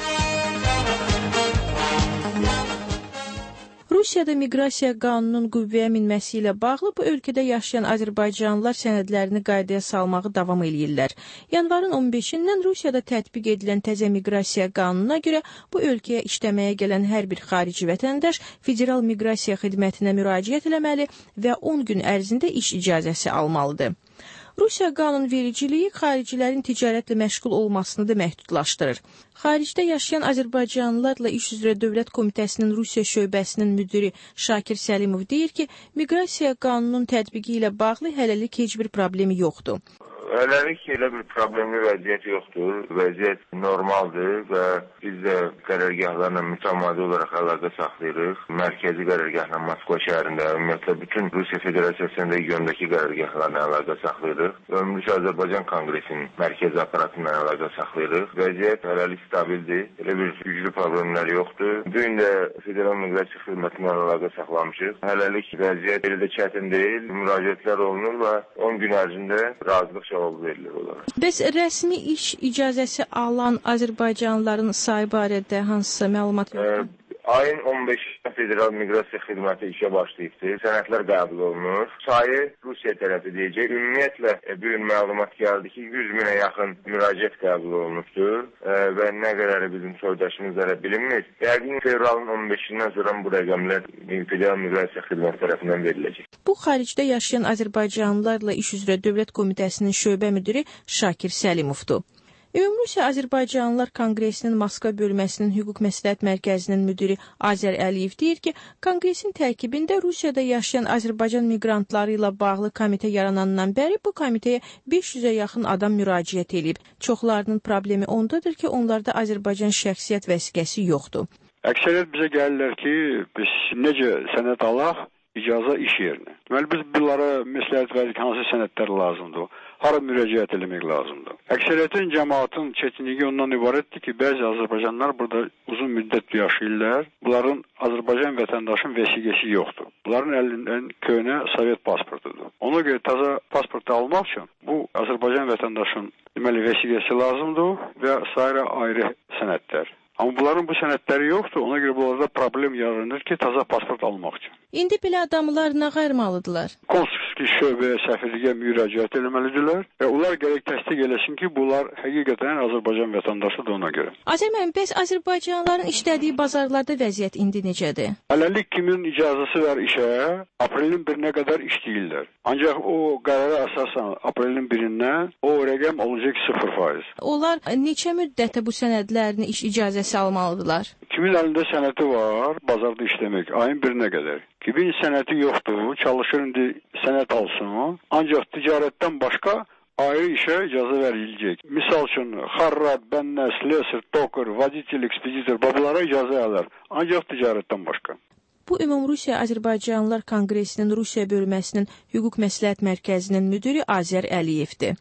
[SPEAKER 20] Rusiyada miqrasiya qanununun qüvvəyə minməsi ilə bağlı bu ölkədə yaşayan azərbaycanlılar sənədlərini qaydaya salmağı davam eləyirlər. Yanvarın 15-dən Rusiyada tətbiq edilən təzə miqrasiya qanununa görə bu ölkəyə işləməyə gələn hər bir xarici vətəndaş Federal Miqrasiya Xidmətinə müraciət etməli və 10 gün ərzində iş icazəsi almalıdır. Rusiya qanunvericiliyi xaricilərin ticarətlə məşğul olmasını da məhdudlaşdırır. Xaricdə yaşayan azərbaycanlılarla iş üzrə Dövlət Komitəsinin Rusiya şöbəsinin müdiri Şakir Səlimov deyir ki, miqrasiya qanununun tətbiqi ilə bağlı hələlik heç bir problemi yoxdur.
[SPEAKER 8] Hələlik elə bir problemli vəziyyət yoxdur. Vəziyyət normaldır və biz də qərargahlarla mütəmadi olaraq əlaqə saxlayırıq. Mərkəzi qərargahla Moskva şəhərində, ümumiyyətlə bütün Rusiya Federasiyasının regiondakı qərargahlarla əlaqə saxlayırıq. Ümumi Azərbaycan Konqresinin mərkəzi aparatıyla əlaqə saxlayırıq. Vəziyyət hələlik stabildir. Elə bir güclü problemlər yoxdur. Bu gün də Federal Miqrasiya Xidmətinə əlaqə saxlamışıq. Hələlik vəziyyət elə də çətin deyil. Müraciətlər olunur və 10 gün ərzində razılıq cavabı verilir olaraq.
[SPEAKER 20] Bəs rəsmi iş icazəsi alan Azərbaycanlıların sayı barədə hansısa məlumat yoxdur?
[SPEAKER 8] Ayın 15-də Federal Miqrasiya Xidməti işə başlayıbdır. Sənədlər qəbul olunur. Sayı Rusiya tərəfi deyəcək. Ümumiyyətlə, bu gün məlumat gəldi ki, 100 minə yaxın müraciət qəbul olunubdur və nə qədəri bizim soydaşımızlara bilinmir. Yəqin fevralın 15-dən sonra bu rəqəmlər Federal Miqrasiya Xidməti tərəfindən veriləcək.
[SPEAKER 20] Bu, xaricdə yaşayan azərbaycanlılarla iş üzrə Dövlət Komitəsinin şöbə müdiri Şakir Səlimovdur. Ümumrusiya Azərbaycanlılar Konqresinin Moskva bölməsinin Hüquq Məsləhət Mərkəzinin müdiri Azər Əliyev deyir ki, Konqresin tərkibində Rusiyada yaşayan Azərbaycan miqrantları ilə bağlı komitə yaranandan bəri bu komitəyə 500-ə yaxın adam müraciət edib. Çoxlarının problemi ondadır ki, onlarda Azərbaycan şəxsiyyət vəsiqəsi yoxdur.
[SPEAKER 18] Əksəriyyət bizə gəlirlər ki, biz necə sənəd alaq, icazə iş yerinə. Deməli, biz bunlara məsləhət verdik, hansı sənədlər lazımdır, hara müraciət eləmək lazımdır. Əksəriyyətin cəmaatın çətinliyi ondan ibarətdir ki, bəzi Azərbaycanlılar burada uzun müddət yaşayırlar. Bunların Azərbaycan vətəndaşın vəsiqəsi yoxdur. Bunların əlindən köhnə Sovet pasportudur. Ona görə təzə pasportu almaq üçün bu Azərbaycan vətəndaşın deməli vəsiqəsi lazımdır və sairə ayrı sənədlər. Amma bunların bu sənədləri yoxdur, ona görə bunlarda problem yaranır ki, təzə pasport almaq üçün.
[SPEAKER 20] İndi belə adamlar nə qayırmalıdırlar?
[SPEAKER 18] Konsulski şöbəyə, səfirliyə müraciət eləməlidirlər və onlar gərək təsdiq eləsin ki, bunlar həqiqətən Azərbaycan vətəndaşıdır ona görə.
[SPEAKER 20] Azərbaycan, bəs Azərbaycanlıların işlədiyi bazarlarda vəziyyət indi necədir?
[SPEAKER 18] Hələlik kimin icazəsi var işə, aprelin 1-nə qədər işləyirlər. Ancaq o qərara əsasən aprelin 1-dən o rəqəm olacaq 0%.
[SPEAKER 20] Onlar neçə müddətə bu sənədlərini iş icazəsi almalıdırlar?
[SPEAKER 18] Kimin əlində sənəti var, bazarda işləmək, ayın 1-nə qədər. Kimin sənəti yoxdur, çalışır indi sənət alsın, ancaq ticarətdən başqa ayrı işə icazə veriləcək. Misal üçün, xarrat, bənnes, lesir, tokar, vaditel, ekspeditor, bunlara icazə alır, ancaq ticarətdən başqa.
[SPEAKER 20] Bu, Ümumrusiya Azərbaycanlılar Konqresinin Rusiya bölməsinin Hüquq Məsləhət Mərkəzinin müdiri Azər Əliyevdir.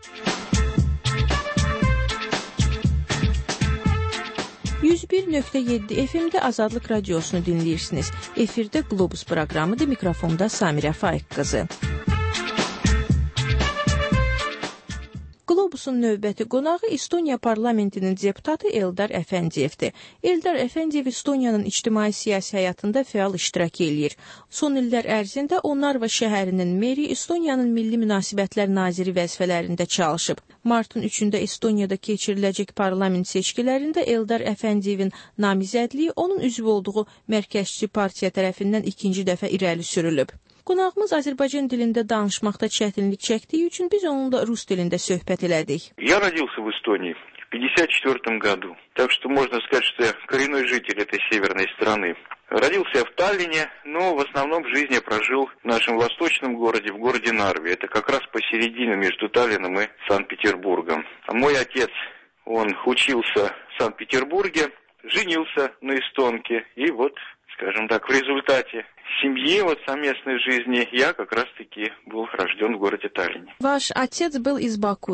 [SPEAKER 20] 101.7 FM-də Azadlıq Radiosunu dinləyirsiniz. Efirdə Globus proqramıdır. Mikrofonda Samirə Faiq qızı. Globusun növbəti qonağı Estoniya parlamentinin deputatı Eldar Əfəndiyevdir. Eldar Əfəndiyev Estoniyanın ictimai-siyasi həyatında fəal iştirak eləyir. Son illər ərzində Onarva şəhərinin meri Estoniyanın Milli Münasibətlər Naziri vəzifələrində çalışıb. Martın 3-də Estoniyada keçiriləcək parlament seçkilərində Eldar Əfəndiyevin namizədliyi onun üzv olduğu Mərkəzçi partiya tərəfindən ikinci dəfə irəli sürülüb. Qonağımız Azərbaycan dilində danışmaqda çətinlik çəkdiyi üçün biz onunla rus dilində söhbət elədik.
[SPEAKER 5] Я родился в Эстонии в 1954 году, так что можно сказать, что я коренной житель этой северной страны. Родился я в Таллине, но в основном жизнь я прожил в нашем восточном городе, в городе Нарве. Это как раз посередине между Таллином и Санкт-Петербургом. А мой отец, он учился в Санкт-Петербурге, женился на эстонке, и вот, скажем так, в результате семьи, вот совместной жизни, я как раз-таки был рожден в городе Таллине.
[SPEAKER 20] Ваш отец был из Баку, да?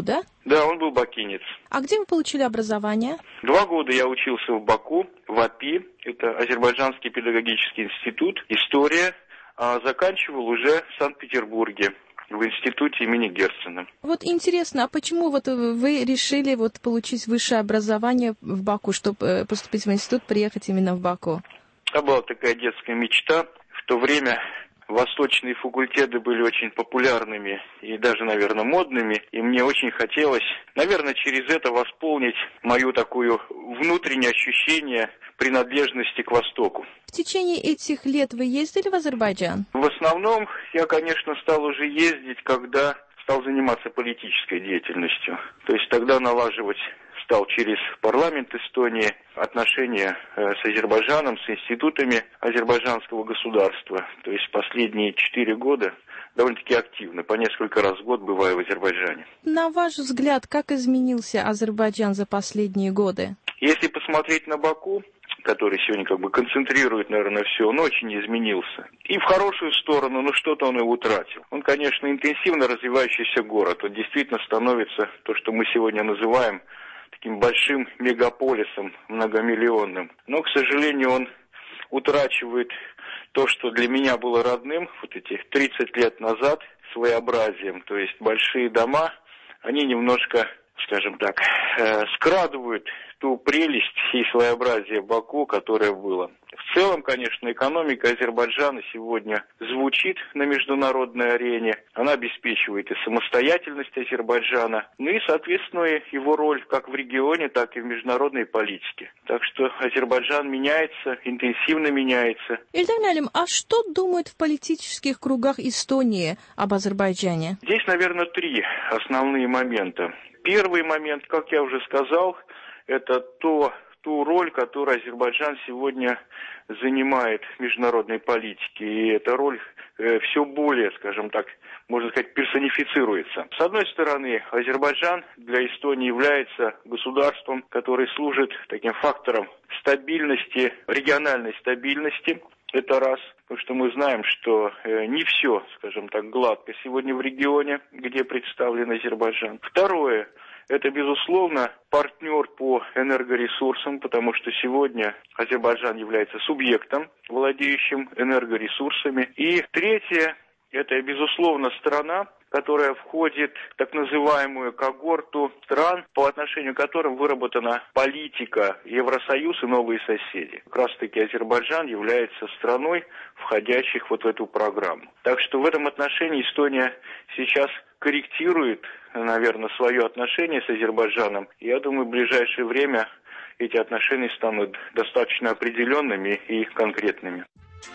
[SPEAKER 5] Да, он был бакинец.
[SPEAKER 20] А где вы получили образование?
[SPEAKER 5] 2 года я учился в Баку, в АПИ, это Азербайджанский педагогический институт, история, а заканчивал уже в Санкт-Петербурге, в институте имени Герцена.
[SPEAKER 20] Вот интересно, а почему вот вы решили вот получить высшее образование в Баку, чтобы поступить в институт, приехать именно в Баку?
[SPEAKER 5] Это была такая детская мечта. В то время восточные факультеты были очень популярными и даже, наверное, модными. И мне очень хотелось, наверное, через это восполнить мою такую внутреннее ощущение принадлежности к Востоку.
[SPEAKER 20] В течение этих лет вы ездили в Азербайджан?
[SPEAKER 5] В основном я, конечно, стал уже ездить, когда стал заниматься политической деятельностью. То есть тогда налаживать стал через парламент Эстонии отношения с Азербайджаном, с институтами азербайджанского государства. То есть последние 4 года довольно-таки активно, по несколько раз в год бываю в Азербайджане.
[SPEAKER 20] На ваш взгляд, как изменился Азербайджан за последние годы?
[SPEAKER 5] Если посмотреть на Баку, который сегодня как бы концентрирует, наверное, все, он очень изменился. И в хорошую сторону, но что-то он и утратил. Он, конечно, интенсивно развивающийся город. Он действительно становится то, что мы сегодня называем таким большим мегаполисом, многомиллионным. Но, к сожалению, он утрачивает то, что для меня было родным, вот эти 30 лет назад, своеобразием. То есть большие дома, они немножко, скажем так, скрадывают ту прелесть и своеобразие Баку, которое было. В целом, конечно, экономика Азербайджана сегодня звучит на международной арене. Она обеспечивает и самостоятельность Азербайджана, ну и, соответственно, его роль как в регионе, так и в международной политике. Так что Азербайджан меняется, интенсивно меняется.
[SPEAKER 20] Ильдар Налим, а что думают в политических кругах Эстонии об Азербайджане?
[SPEAKER 5] Здесь, наверное, 3 основные момента. Первый момент, как я уже сказал, это ту роль, которую Азербайджан сегодня занимает в международной политике. И эта роль все более, скажем так, можно сказать, персонифицируется. С одной стороны, Азербайджан для Эстонии является государством, которое служит таким фактором стабильности, региональной стабильности. Это раз, потому что мы знаем, что не все, скажем так, гладко сегодня в регионе, где представлен Азербайджан. Второе. Это, безусловно, партнер по энергоресурсам, потому что сегодня Азербайджан является субъектом, владеющим энергоресурсами. И третье, это, безусловно, страна, которая входит в так называемую когорту стран, по отношению к которым выработана политика Евросоюз и новые соседи. Как раз-таки Азербайджан является страной, входящих вот в эту программу. Так что в этом отношении Эстония сейчас корректирует, наверное, свое отношение с Азербайджаном. Я думаю, в ближайшее время эти отношения станут достаточно определенными и конкретными.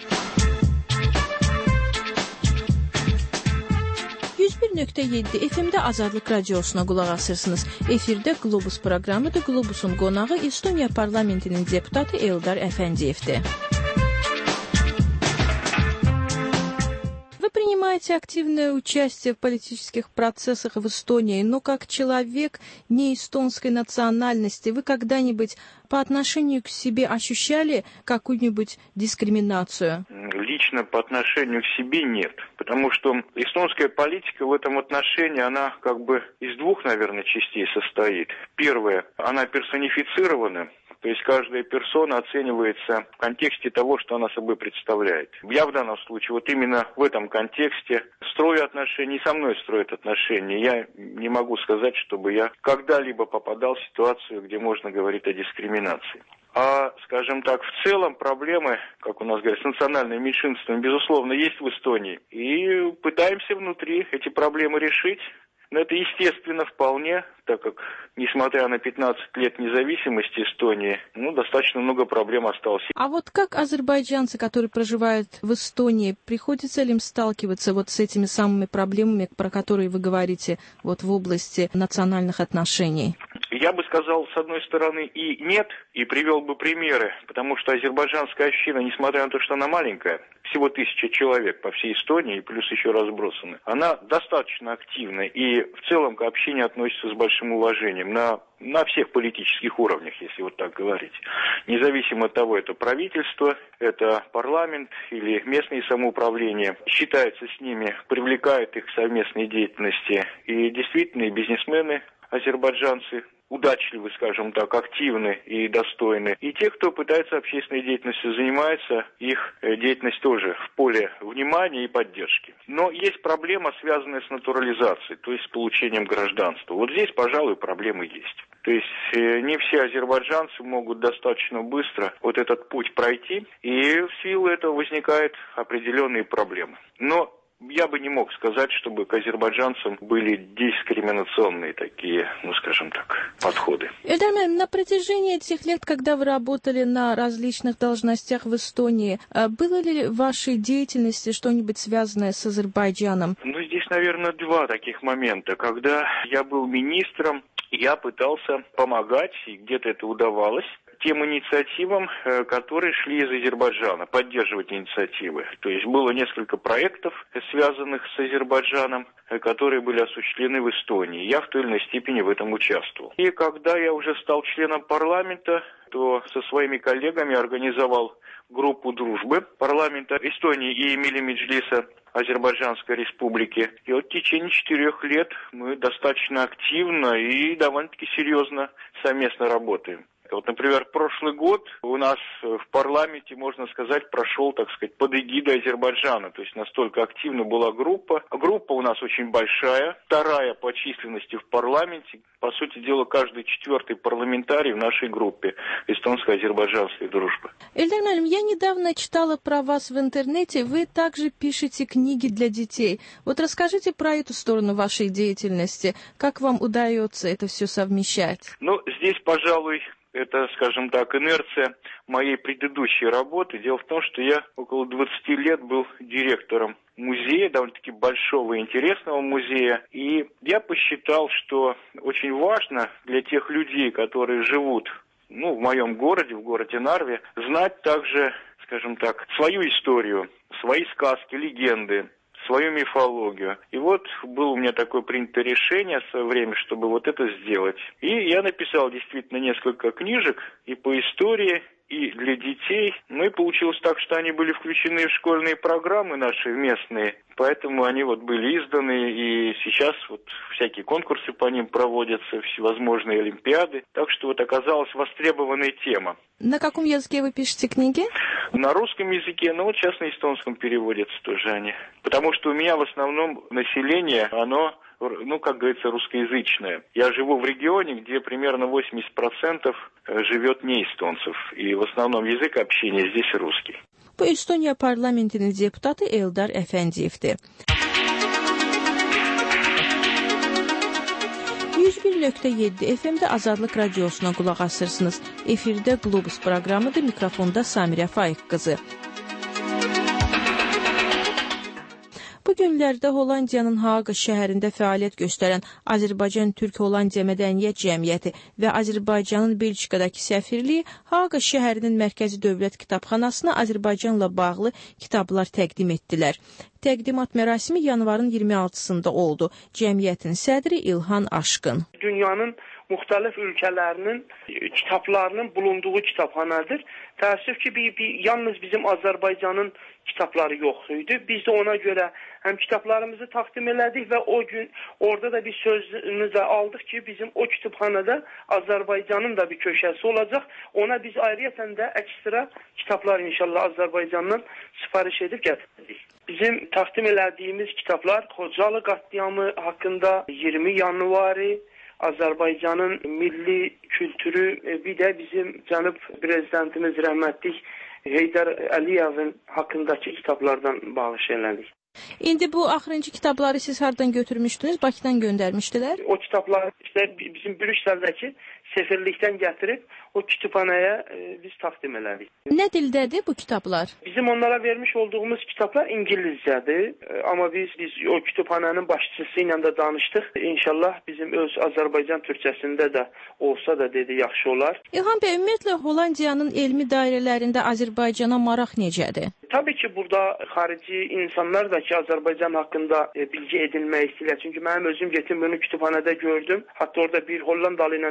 [SPEAKER 20] 101.7 FM-də Azadlıq Radiosuna qulaq asırsınız. Efirdə Globus proqramıdır. Globusun qonağı Estoniya parlamentinin deputatı Eldar Əfəndiyevdir. Вы принимаете активное участие в политических процессах в Эстонии, но как человек не эстонской национальности, вы когда-нибудь по отношению к себе ощущали какую-нибудь дискриминацию?
[SPEAKER 5] Лично по отношению к себе нет, потому что эстонская политика в этом отношении, она как бы из 2, наверное, частей состоит. Первое, она персонифицирована. То есть каждая персона оценивается в контексте того, что она собой представляет. Я в данном случае вот именно в этом контексте строю отношения, и со мной строят отношения. Я не могу сказать, чтобы я когда-либо попадал в ситуацию, где можно говорить о дискриминации. А, скажем так, в целом проблемы, как у нас говорят, с национальным меньшинством, безусловно, есть в Эстонии. И пытаемся внутри эти проблемы решить. Но это естественно вполне, так как, несмотря на 15 лет независимости Эстонии, достаточно много проблем осталось.
[SPEAKER 20] А вот как азербайджанцы, которые проживают в Эстонии, приходится ли им сталкиваться вот с этими самыми проблемами, про которые вы говорите вот в области национальных отношений?
[SPEAKER 5] Я бы сказал, с одной стороны, и нет, и привел бы примеры, потому что азербайджанская община, несмотря на то, что она маленькая, всего 1000 человек по всей Эстонии, и плюс еще разбросаны, она достаточно активна, и в целом к общине относится с большим уважением на всех политических уровнях, если вот так говорить. Независимо от того, это правительство, это парламент или местные самоуправления, считается с ними, привлекает их к совместной деятельности. И действительно, и бизнесмены азербайджанцы удачливы, скажем так, активны и достойны. И те, кто пытается общественной деятельностью занимается, их деятельность тоже в поле внимания и поддержки. Но есть проблема, связанная с натурализацией, то есть с получением гражданства. Вот здесь, пожалуй, проблемы есть. То есть не все азербайджанцы могут достаточно быстро вот этот путь пройти, и в силу этого возникают определенные проблемы. Но я бы не мог сказать, чтобы к азербайджанцам были дискриминационные такие, скажем так, подходы.
[SPEAKER 20] Эльдар Мэлим, на протяжении этих лет, когда вы работали на различных должностях в Эстонии, было ли в вашей деятельности что-нибудь связанное с Азербайджаном?
[SPEAKER 5] Здесь, наверное, два таких момента. Когда я был министром, я пытался помогать, и где-то это удавалось, тем инициативам, которые шли из Азербайджана, поддерживать инициативы. То есть было несколько проектов, связанных с Азербайджаном, которые были осуществлены в Эстонии. Я в той или иной степени в этом участвовал. И когда я уже стал членом парламента, то со своими коллегами организовал группу дружбы парламента Эстонии и Милли Меджлиса Азербайджанской республики. И вот в течение 4 лет мы достаточно активно и довольно-таки серьезно совместно работаем. Вот, например, прошлый год у нас в парламенте, можно сказать, прошел, так сказать, под эгидой Азербайджана. То есть настолько активна была группа. Группа у нас очень большая, вторая по численности в парламенте. По сути дела, каждый 4-й парламентарий в нашей группе эстонско-азербайджанской дружбы.
[SPEAKER 20] Эльдар Мэлим, я недавно читала про вас в интернете. Вы также пишете книги для детей. Вот расскажите про эту сторону вашей деятельности. Как вам удается это все совмещать?
[SPEAKER 5] Здесь, пожалуй, это, скажем так, инерция моей предыдущей работы. Дело в том, что я около 20 лет был директором музея, довольно-таки большого и интересного музея. И я посчитал, что очень важно для тех людей, которые живут в моем городе, в городе Нарве, знать также, скажем так, свою историю, свои сказки, легенды, свою мифологию. И вот было у меня такое принято решение в свое время, чтобы вот это сделать. И я написал действительно несколько книжек и по истории, и для детей. И получилось так, что они были включены в школьные программы наши местные. Поэтому они были изданы, и сейчас всякие конкурсы по ним проводятся, всевозможные олимпиады. Так что оказалась востребованная тема.
[SPEAKER 20] На каком языке вы пишете книги?
[SPEAKER 5] На русском языке, сейчас на эстонском переводятся тоже они. Потому что у меня в основном население, оно, как говорится, русскоязычное. Я живу в регионе, где примерно 80% живет не эстонцев. И в основном язык общения здесь rусский.
[SPEAKER 20] Bu Estoniya parlamentinin deputatı Eldar Əfəndiyevdir. 101.7 FM-də Azadlıq Radiosuna qulaq asırsınız. Efirdə Globus proqramıdır, mikrofonda Samirə Faiq qızı. Bu günlərdə Hollandiyanın Haaqa şəhərində fəaliyyət göstərən Azərbaycan Türk-Hollandiya Mədəniyyət Cəmiyyəti və Azərbaycanın Belçikadakı səfirliyi Haaqa şəhərinin mərkəzi dövlət kitabxanasına Azərbaycanla bağlı kitablar təqdim etdilər. Təqdimat mərasimi yanvarın 26-sında oldu. Cəmiyyətin sədri İlhan Aşqın.
[SPEAKER 23] Dünyanın müxtəlif ölkələrinin kitablarının bulunduğu kitabxanadır. Təəssüf ki, yalnız bizim Azərbaycanın kitabları yox idi. Biz də ona görə həm kitablarımızı təqdim elədik və o gün orada da bir sözünü də aldıq ki, bizim o kütüpxanada Azərbaycanın da bir köşəsi olacaq. Ona biz ayrıyeten də ekstra kitablar inşallah Azərbaycandan sifariş edib gətirdik. Bizim təqdim elədiyimiz kitablar Xocalı qətliamı haqqında 20 yanvarı, Azərbaycanın milli kültürü, bir də bizim cənub prezidentimiz rəhmətlik Heydər Əliyevin haqqındakı kitablardan bağış elədik.
[SPEAKER 20] İndi bu axırıncı kitabları siz hardan götürmüşdünüz? Bakıdan göndərmişdilər?
[SPEAKER 23] O kitabları bizim Brüksəldəki səfirlikdən gətirib o kütüphanəyə biz təqdim elədik.
[SPEAKER 20] Nə dildədir bu kitablar?
[SPEAKER 23] Bizim onlara vermiş olduğumuz kitablar İngilizcədir. Amma biz o kütüphanənin başçısı ilə də danışdıq. İnşallah bizim öz Azərbaycan türkçəsində də olsa da dedi yaxşı olar.
[SPEAKER 20] İlhan bəy, ümumiyyətlə Hollandiyanın elmi dairələrində Azərbaycana maraq necədir?
[SPEAKER 23] Tabii ki, burada xarici insanlar da ki Azərbaycan haqqında bilgi edinmək istəyirlər. Çünki mənim özüm getdim bunu kütüphanədə gördüm. Hatta orada bir Hollandalı ilə denk gəldim.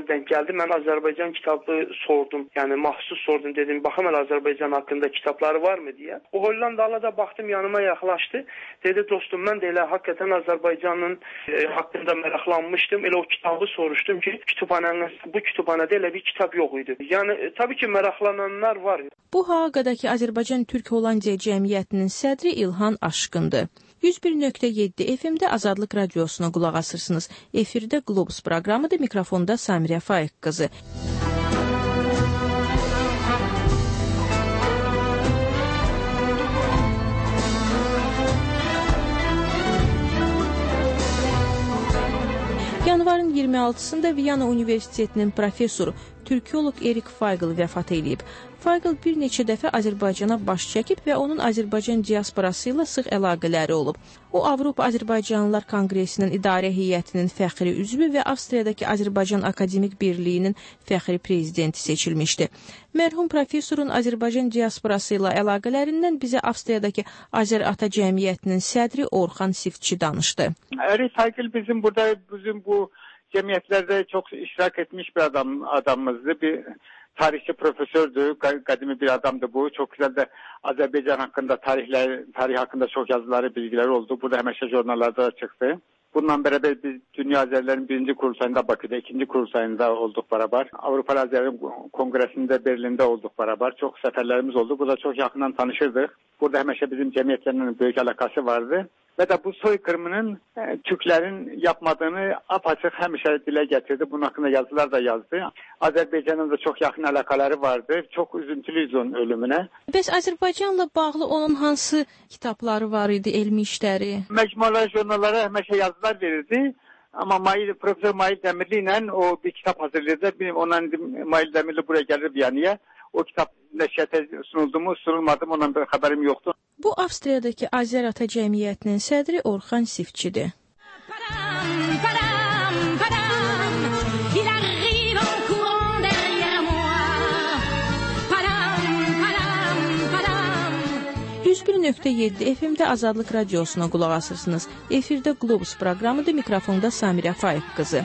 [SPEAKER 23] gəldi. Mən Azərbaycan kitabı sordum. Yəni məxsus sordum, dedim, baxım elə Azərbaycan haqqında kitabları varmı deyə. O Hollandalı da baxdım, yanıma yaxlaşdı. Dedi, dostum, mən də elə həqiqətən Azərbaycanın haqqında maraqlanmışdım. Elə o kitabı soruşdum ki, bu kütüphanədə elə bir kitab yox idi. Yəni təbii ki, maraqlananlar var.
[SPEAKER 20] Bu Haaqadakı Azərbaycan Türk-Hollandiya Cəmiyyətinin sədri İlhan Aşqındır. 101.7 FM-də Azadlıq Radiosuna qulaq asırsınız. Efirdə Globus proqramıdır. Mikrofonda Samirə Faiq qızı. Yanvarın 26-sında Viyana Universitetinin professoru, türkoloq Erik Feigl vəfat edib. Feigl bir neçə dəfə Azərbaycana baş çəkib və onun Azərbaycan diasporası ilə sıx əlaqələri olub. O, Avropa Azərbaycanlılar Konqresinin idarə heyətinin fəxri üzvü və Avstriyadakı Azərbaycan Akademik Birliyinin fəxri prezidenti seçilmişdi. Mərhum professorun Azərbaycan diasporası ilə əlaqələrindən bizə Avstriyadakı Azər Ata Cəmiyyətinin sədri Orxan Siftçi danışdı.
[SPEAKER 10] Erik Feigl bizim bu cəmiyyətlərdə çox iştirak etmiş bir adamımızdır. Bir tarihçi profesördür, qədimi bir adamdır bu. Çok güzel de Azerbaycan hakkında tarih hakkında çok yazıları, bilgileri oldu. Burada həmişə jurnallarda da çıktı. Bundan beraber biz Dünya Azerlerin 1. kurultayında Bakı'da, 2. kurultayında olduk beraber. Avrupa Azerlerin Kongresi'nde Berlin'de olduk beraber. Çok seferlerimiz oldu. Burada çok yakından tanışırdık. Burada həmişə bizim cemiyetlerinin büyük alakası vardı. Ve de bu soykırımının Türklerin yapmadığını apaçık həmişə dilə getirdi. Bunun hakkında yazılar da yazdı. Azerbaycan'ın da çok yakın alakaları vardı. Çok üzüntülüyüz onun ölümüne.
[SPEAKER 20] Bəs Azərbaycanla bağlı onun hansı kitapları var idi, elmi işləri?
[SPEAKER 10] Mecmualar, jurnallara həmişə yazılar verirdi. Ama Profesör Mail Demirli ile o bir kitap hazırladı. Ondan Mail Demirli buraya gelir Viyana'ya. O kitap nəşriyyata sunuldu mu, sunulmadı mı, ondan bir xəbərim yoxdur.
[SPEAKER 20] Bu Avstriyadakı Azər Ata Cəmiyyətinin sədri Orxan Siftçidir. .7 FM-də Azadlıq Radiosuna qulaq asırsınız. Efirdə Globus proqramıdır. Mikrofonda Samirə Faiq qızı.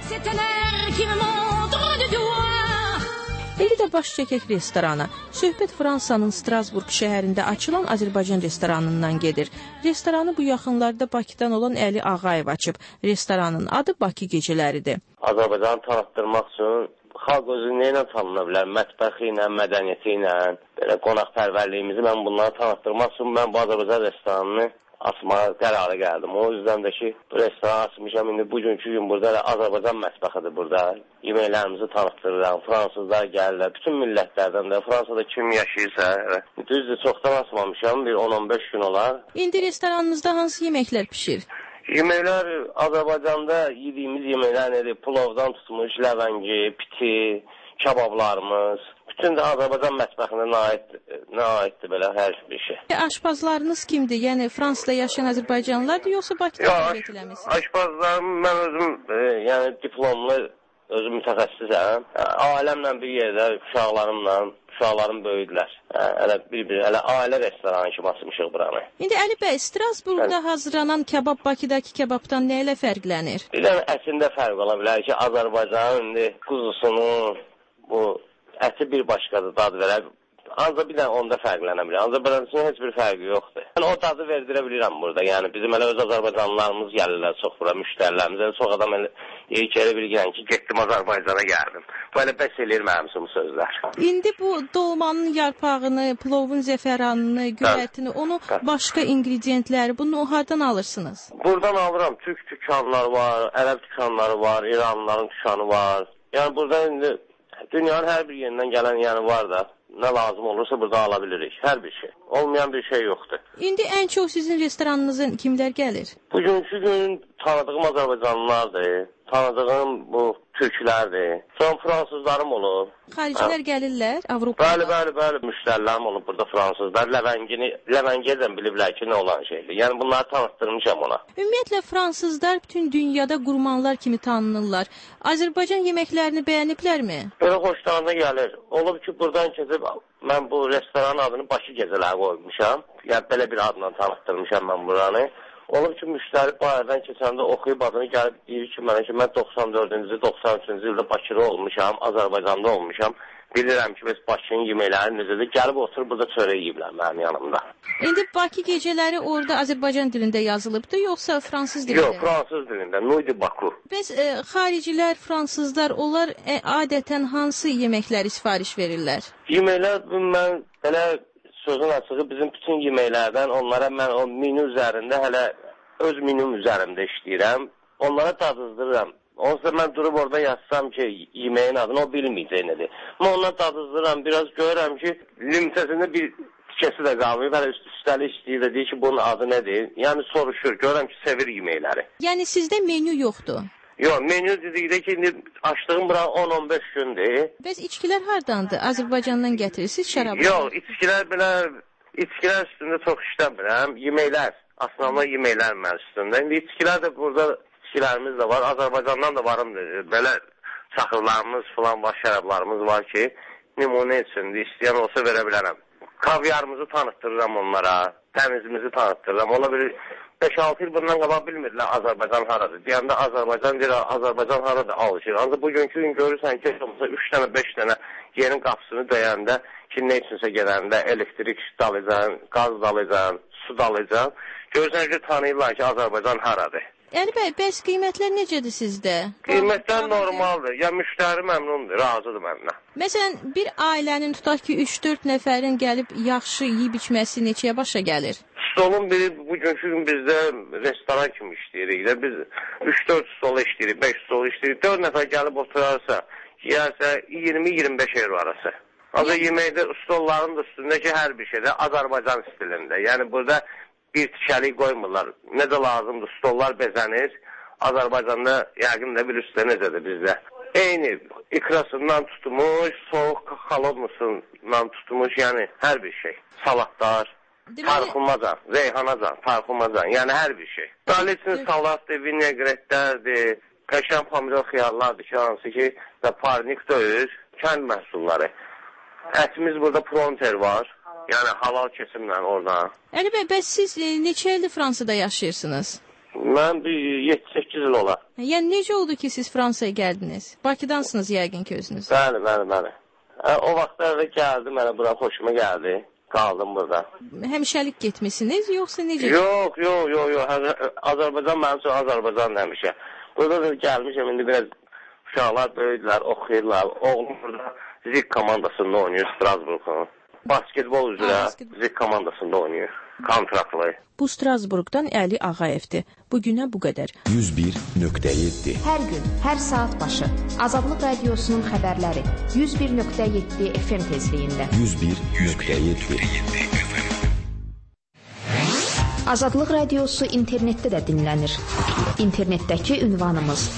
[SPEAKER 20] İndi də baş çəkək restorana. Söhbət Fransanın Strasburg şəhərində açılan Azərbaycan restoranından gedir. Restoranı bu yaxınlarda Bakıdan olan Əli Ağayev açıb. Restoranın adı Bakı Gecələridir.
[SPEAKER 19] Azərbaycanı tanıtdırmaq üçün xalq özü nə tanına bilər? Mətbəxi ilə, mədəniyyəti ilə, qonaqpərvərliyimizi mən bunları tanıtdırmaq üçün mən bu Azərbaycan restoranını açmağa qərara gəldim. O yüzden de ki, bu restoran açmışam. İndi bugünkü gün burada Azərbaycan mətbəxidir burada. Yeməklərimizi tanıtdırıram. Fransızlar gəlirlər. Bütün millətlərdən də. Fransada kim yaşayırsa. Düzdür, çoxdan açmamışam. Bir 10-15 gün olar.
[SPEAKER 20] İndi restoranınızda hansı yeməklər pişir?
[SPEAKER 19] Yeməklər Azərbaycanda yediyimiz yeməklər nedir? Pulovdan tutmuş, ləvəngi, piti, kabablarımız. Bütün də Azərbaycan mətbəxinə nə aiddir belə hər bir şey.
[SPEAKER 20] Aşpazlarınız kimdir? Yəni Fransada yaşayan Azərbaycanlılardır, yoxsa Bakıda tərbiyyət eləmisiniz?
[SPEAKER 19] Aşpazlarım, mən özüm yəni diplomlu, özüm mütəxəssisəm. Ailəmlə bir yerdə, uşaqlarım böyüdülər. Elə ailə restoranı kimi açmışıq buranı.
[SPEAKER 20] İndi Əli bəy, Strasburgda hazırlanan kebab Bakıdakı kebabdan nə ilə fərqlənir?
[SPEAKER 19] Bir dənə ətində fərq ola bilər ki, Azərbaycanın indi quzusunun bu əti bir başqadır, dad verər. Ancaq bir dənə onda fərqlənə bilər. Azərbaycanın heç bir fərqi yoxdur. Yəni, o dadı verdirə bilirəm burada. Yəni, bizim elə öz Azərbaycanlılarımız gəlirlər çox bura, müştərilərimiz. Çox adam elə bilgilən ki, getdim Azərbaycana gəldim. Bu elə bəs eləyir mənim üçün bu sözlər.
[SPEAKER 20] İndi bu dolmanın yarpağını, plovun zəfəranını, göyətini, onu başqa ingrediyentləri, bunu hardan alırsınız?
[SPEAKER 19] Buradan alıram. Türk dükanları var, ərəb dükanları var, İranlıların dükanı var. Yəni, burada indi dünyanın hər bir yerindən gələn yəni var da, nə lazım olursa burada alabilirik, hər bir şey. Olmayan bir şey yoxdur.
[SPEAKER 20] İndi ən çox sizin restoranınızın kimlər gəlir?
[SPEAKER 19] Bugünkü gün tanıdığım Azərbaycanlılardır, tanıdığım bu türklərdir. Son fransızlarım olur.
[SPEAKER 20] Xaricilər gəlirlər, Avropada?
[SPEAKER 19] Bəli, müştərilərim olur burada fransızlar. Ləvəngiyə biliblər ki, nə olan şeydir. Yəni bunları tanıtdırmışam ona.
[SPEAKER 20] Ümumiyyətlə fransızlar bütün dünyada qurmanlar kimi tanınırlar. Azərbaycan yeməklərini bəyəniblərmi?
[SPEAKER 19] Belə xoşlarına gəlir. Olub ki, buradan keçib mən bu restoranın adını Bakı Gecələri qoymuşam. Yəni belə bir adla tanıtdırmışam mən buranı. Onun üçün müştəri bayırdan keçəndə oxuyub adını gəlib deyir ki, mənə ki, mən 94-cü, 93-cü ildə Bakıda olmuşam, Azərbaycanda olmuşam. Bilirəm ki, biz Bakının yeməkləri necədir. Gəlib oturub burada çörək yeyiblər mənim yanımda.
[SPEAKER 20] İndi Bakı gecələri orada Azərbaycan dilində yazılıbdır, yoxsa fransız dilində?
[SPEAKER 19] Yox, fransız dilində. Nuit de Baku.
[SPEAKER 20] Bəs xaricilər, fransızlar, onlar adətən hansı yeməkləri sifariş verirlər?
[SPEAKER 19] Yeməklər, mən hələ sözün açığı bizim bütün yeməklərdən onlara mən o menü üzərində hələ öz menüm üzərində işləyirəm. Onlara dadızdırıram. Onsa mən durub orada yazsam ki, yeməyin adını o bilməyəcək nədir. Mən ondan dadızdırıram, biraz görürəm ki, limsəsində bir tikəsi də qalmayıb, hələ üstəlik istəyir də deyir ki, bunun adı nədir? Yəni soruşur, görürəm ki, sevir yeməkləri.
[SPEAKER 20] Yəni sizdə menü yoxdur?
[SPEAKER 19] Yox, menü dedikdə ki, indi açdığım bura 10-15 gündür.
[SPEAKER 20] Bəs içkilər hardandır? Azərbaycandan gətirirsiniz şərabı?
[SPEAKER 19] Yox, içkilər üstündə çox işləmirəm. Yeməklər, aslında yeməklər mən üstündə. İndi içkilər də burada içkilərimiz də var. Azərbaycandan da varımdır. Belə çaxırlarımız falan var, şərablarımız var ki, nümunə üçündür. İstəyən olsa verə bilərəm. Kavyarımızı tanıtdırıram onlara, təmizimizi tanıtdırıram. Ola bilir 5-6 il bundan qabaq bilmirlər Azərbaycan haradır. Deyəndə Azərbaycan deyir, Azərbaycan haradır alışır. Ancaq bugünkü gün görürsən ki, 3 dənə, 5 dənə yerin qapısını döyəndə ki, nə üçünsə gedəndə elektrik dalacaksın, qaz dalacaksın, su dalacaksın. Görürsən ki, tanıyırlar ki, Azərbaycan haradır.
[SPEAKER 20] Əli bəy, bəs qiymətlər necədir sizdə?
[SPEAKER 19] Qiymətlər normaldır. Ya müştəri məmnundur, razıdır məndən.
[SPEAKER 20] Məsələn, bir ailənin tutaq ki, 3-4 nəfərin gəlib yaxşı yeyib içməsi neçəyə başa gəlir?
[SPEAKER 19] Stolun biri bugünkü gün bizdə restoran kimi işləyirik. Biz 3-4 stol işləyirik, 5 stol işləyirik. 4 nəfər gəlib oturarsa, yiyərsə 20-25 euro arası. Ancaq yeməkdə stolların da üstündəki hər bir şeydə Azərbaycan stilində. Yəni burada bir tikəlik qoymurlar. Necə lazımdır, stollar bezənir. Azərbaycanda yəqin də bir üstə necədir bizdə. Eyni ikrasından tutmuş, soğuk xalodmusundan tutmuş, yəni hər bir şey. Salatlar, tarxumacan, reyhanacan, tarxumacan, yəni hər bir şey. Daliçin salatdır, vinegretlərdir, qəşən pomidor xiyarlardır ki, hansı ki, parnik döyür, kənd məhsulları. Ətimiz burada pronter var. Yəni halal kesimlə oradan.
[SPEAKER 20] Əli bəy, bəs siz neçə ildir Fransada yaşayırsınız?
[SPEAKER 19] Mən bir 7-8 il olar.
[SPEAKER 20] Yəni necə oldu ki, siz Fransaya gəldiniz? Bakıdansınız yəqin ki özünüz.
[SPEAKER 19] Bəli. O vaxtlarda gəldim, mənə bura xoşuma gəldi. Qaldım burada.
[SPEAKER 20] Həmişəlik getmisiniz, yoxsa necə?
[SPEAKER 19] Yox. Azərbaycan mənim üçün Azərbaycan həmişə. Burada da gəlmişəm, indi biraz uşaqlar böyüdülər, oxuyurlar. Oğlum burada Zik komandasında oynayır, Strasbourg'un. Basketbol üzrə Zik komandasında oynayır, kontraktlı.
[SPEAKER 20] Bu Strasbourg'dan Əli Ağayevdir. Bugünə bu qədər.
[SPEAKER 13] 101.7
[SPEAKER 15] Hər gün, hər saat başı Azadlıq Radiosunun xəbərləri 101.7 FM tezliyində.
[SPEAKER 13] 101.7
[SPEAKER 15] Azadlıq Radiosu internetdə də dinlənir. İnternetdəki ünvanımız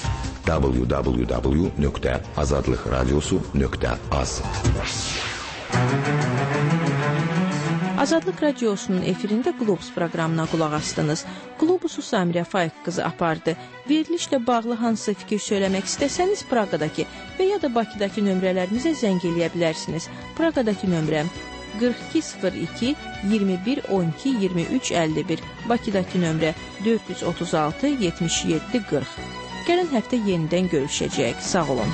[SPEAKER 13] www.azadlıqradiosu.az
[SPEAKER 20] Azadlıq Radiosunun efirində Globus proqramına qulaq astınız. Globusu Samirə Faiq qızı apardı. Verilişlə bağlı hansısa fikir söyləmək istəsəniz Praqadakı və ya da Bakıdakı nömrələrimizə zəng eləyə bilərsiniz. Praqadakı nömrəm 4202 21 12 23 51. Bakıdakı nömrə 436 77 40. Gələn həftə yenidən görüşəcəyik. Sağ olun.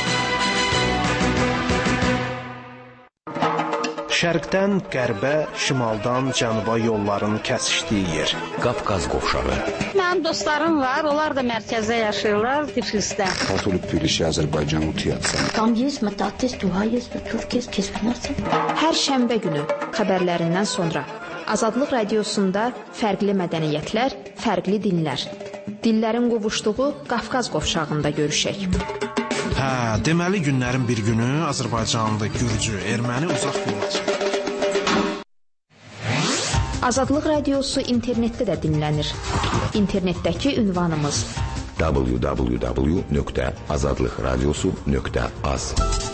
[SPEAKER 16] Şərqdən qərbə, şimaldan cənuba yolların kəsişdiyi yer.
[SPEAKER 13] Qafqaz qovşağı.
[SPEAKER 24] Mənim dostlarım var, onlar da mərkəzdə yaşayırlar, Tiflisdə.
[SPEAKER 25] Katolик Tbilisi, Azərbaycan Utiyatsan.
[SPEAKER 24] Tam есть, matatis, dua есть, Türk есть, kesmənərsən.
[SPEAKER 15] Hər şənbə günü xəbərlərindən sonra Azadlıq Radiosunda fərqli mədəniyyətlər, fərqli dinlər. Dillərin qovuşduğu Qafqaz qovşağında görüşək.
[SPEAKER 16] Deməli günlərin bir günü Azərbaycanlı, Gürcü, erməni uzaq yola çıxır.
[SPEAKER 15] Azadlıq Radiosu internetdə də dinlənir. İnternetdəki ünvanımız
[SPEAKER 13] www.azadlıqradiosu.az